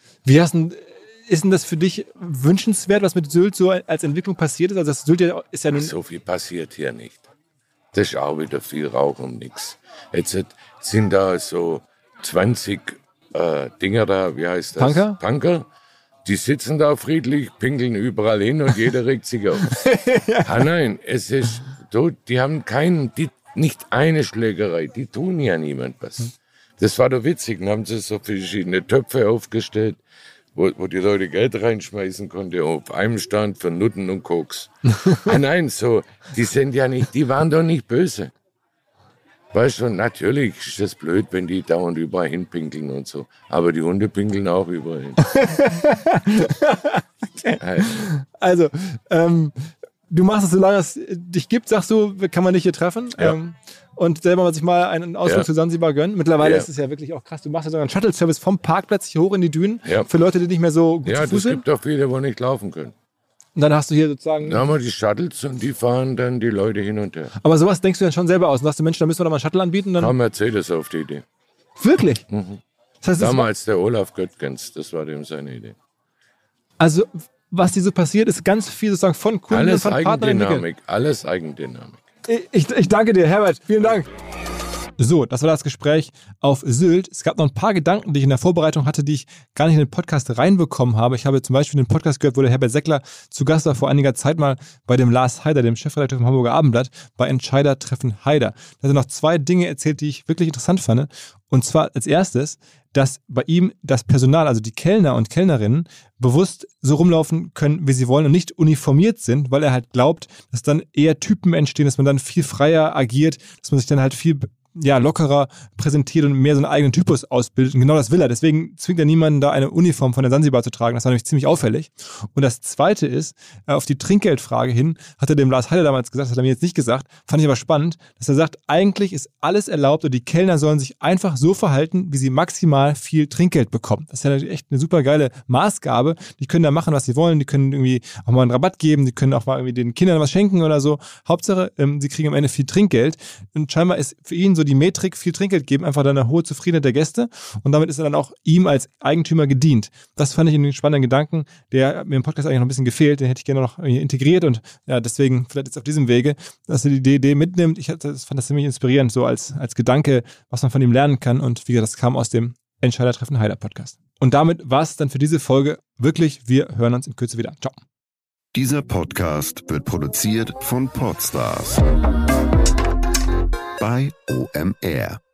Speaker 1: Ist denn das für dich wünschenswert, was mit Sylt so als Entwicklung passiert ist? Also das Sylt ist ja nun
Speaker 2: so viel passiert hier nicht. Das ist auch wieder viel Rauch um nichts. Jetzt sind da so 20 Dinger da, wie heißt das? Punker. Die sitzen da friedlich, pinkeln überall hin und jeder regt sich auf. Nein, es ist so, die haben nicht eine Schlägerei, die tun ja niemand was. Das war doch witzig, dann haben sie so verschiedene Töpfe aufgestellt, wo die Leute Geld reinschmeißen konnten, auf einem Stand für Nutten und Koks. Nein, so, die waren doch nicht böse. Weißt du, natürlich ist das blöd, wenn die dauernd überall hinpinkeln und so. Aber die Hunde pinkeln auch überall hin.
Speaker 1: Okay. Also, du machst es, solange es dich gibt, sagst du, kann man dich hier treffen.
Speaker 2: Ja.
Speaker 1: Und selber sich mal einen Ausflug zu Zanzibar gönnen. Mittlerweile ist es ja wirklich auch krass. Du machst ja sogar einen Shuttle-Service vom Parkplatz hier hoch in die Dünen. Ja. Für Leute, die nicht mehr so gut zu Fuß sind.
Speaker 2: Ja, es gibt auch viele, die nicht laufen können.
Speaker 1: Und dann hast du hier sozusagen...
Speaker 2: Dann haben wir die Shuttles und die fahren dann die Leute hin und her.
Speaker 1: Aber sowas denkst du dann schon selber aus. Und sagst du, Mensch, da müssen wir doch mal einen Shuttle anbieten. Dann
Speaker 2: kam Mercedes auf die Idee.
Speaker 1: Wirklich?
Speaker 2: Mhm.
Speaker 1: Das heißt,
Speaker 2: damals der Olaf Göttgens, das war dem seine Idee.
Speaker 1: Also, was hier so passiert, ist ganz viel sozusagen von Kunden und von Partnern entwickelt.
Speaker 2: Alles Eigendynamik.
Speaker 1: Ich danke dir, Herbert. Vielen Dank. So, das war das Gespräch auf Sylt. Es gab noch ein paar Gedanken, die ich in der Vorbereitung hatte, die ich gar nicht in den Podcast reinbekommen habe. Ich habe zum Beispiel den Podcast gehört, wo der Herbert Seckler zu Gast war vor einiger Zeit mal bei dem Lars Haider, dem Chefredakteur vom Hamburger Abendblatt, bei Entscheider treffen Haider. Da hat er noch 2 Dinge erzählt, die ich wirklich interessant fand. Und zwar als erstes, dass bei ihm das Personal, also die Kellner und Kellnerinnen, bewusst so rumlaufen können, wie sie wollen und nicht uniformiert sind, weil er halt glaubt, dass dann eher Typen entstehen, dass man dann viel freier agiert, dass man sich dann halt viel lockerer präsentiert und mehr so einen eigenen Typus ausbildet. Und genau das will er. Deswegen zwingt er niemanden, da eine Uniform von der Zanzibar zu tragen. Das war nämlich ziemlich auffällig. Und das Zweite ist, auf die Trinkgeldfrage hin, hat er dem Lars Haider damals gesagt, das hat er mir jetzt nicht gesagt, fand ich aber spannend, dass er sagt, eigentlich ist alles erlaubt und die Kellner sollen sich einfach so verhalten, wie sie maximal viel Trinkgeld bekommen. Das ist ja natürlich echt eine super geile Maßgabe. Die können da machen, was sie wollen. Die können irgendwie auch mal einen Rabatt geben. Die können auch mal irgendwie den Kindern was schenken oder so. Hauptsache, sie kriegen am Ende viel Trinkgeld. Und scheinbar ist für ihn so die Metrik, viel Trinkgeld geben, einfach dann eine hohe Zufriedenheit der Gäste und damit ist er dann auch ihm als Eigentümer gedient. Das fand ich einen spannenden Gedanken, der mir im Podcast eigentlich noch ein bisschen gefehlt, den hätte ich gerne noch integriert und ja, deswegen vielleicht jetzt auf diesem Wege, dass er die Idee mitnimmt. Ich fand das ziemlich inspirierend, so als Gedanke, was man von ihm lernen kann und wie gesagt, das kam aus dem Entscheider treffen Haider Podcast. Und damit war es dann für diese Folge wirklich. Wir hören uns in Kürze wieder. Ciao.
Speaker 3: Dieser Podcast wird produziert von Podstars bei OMR.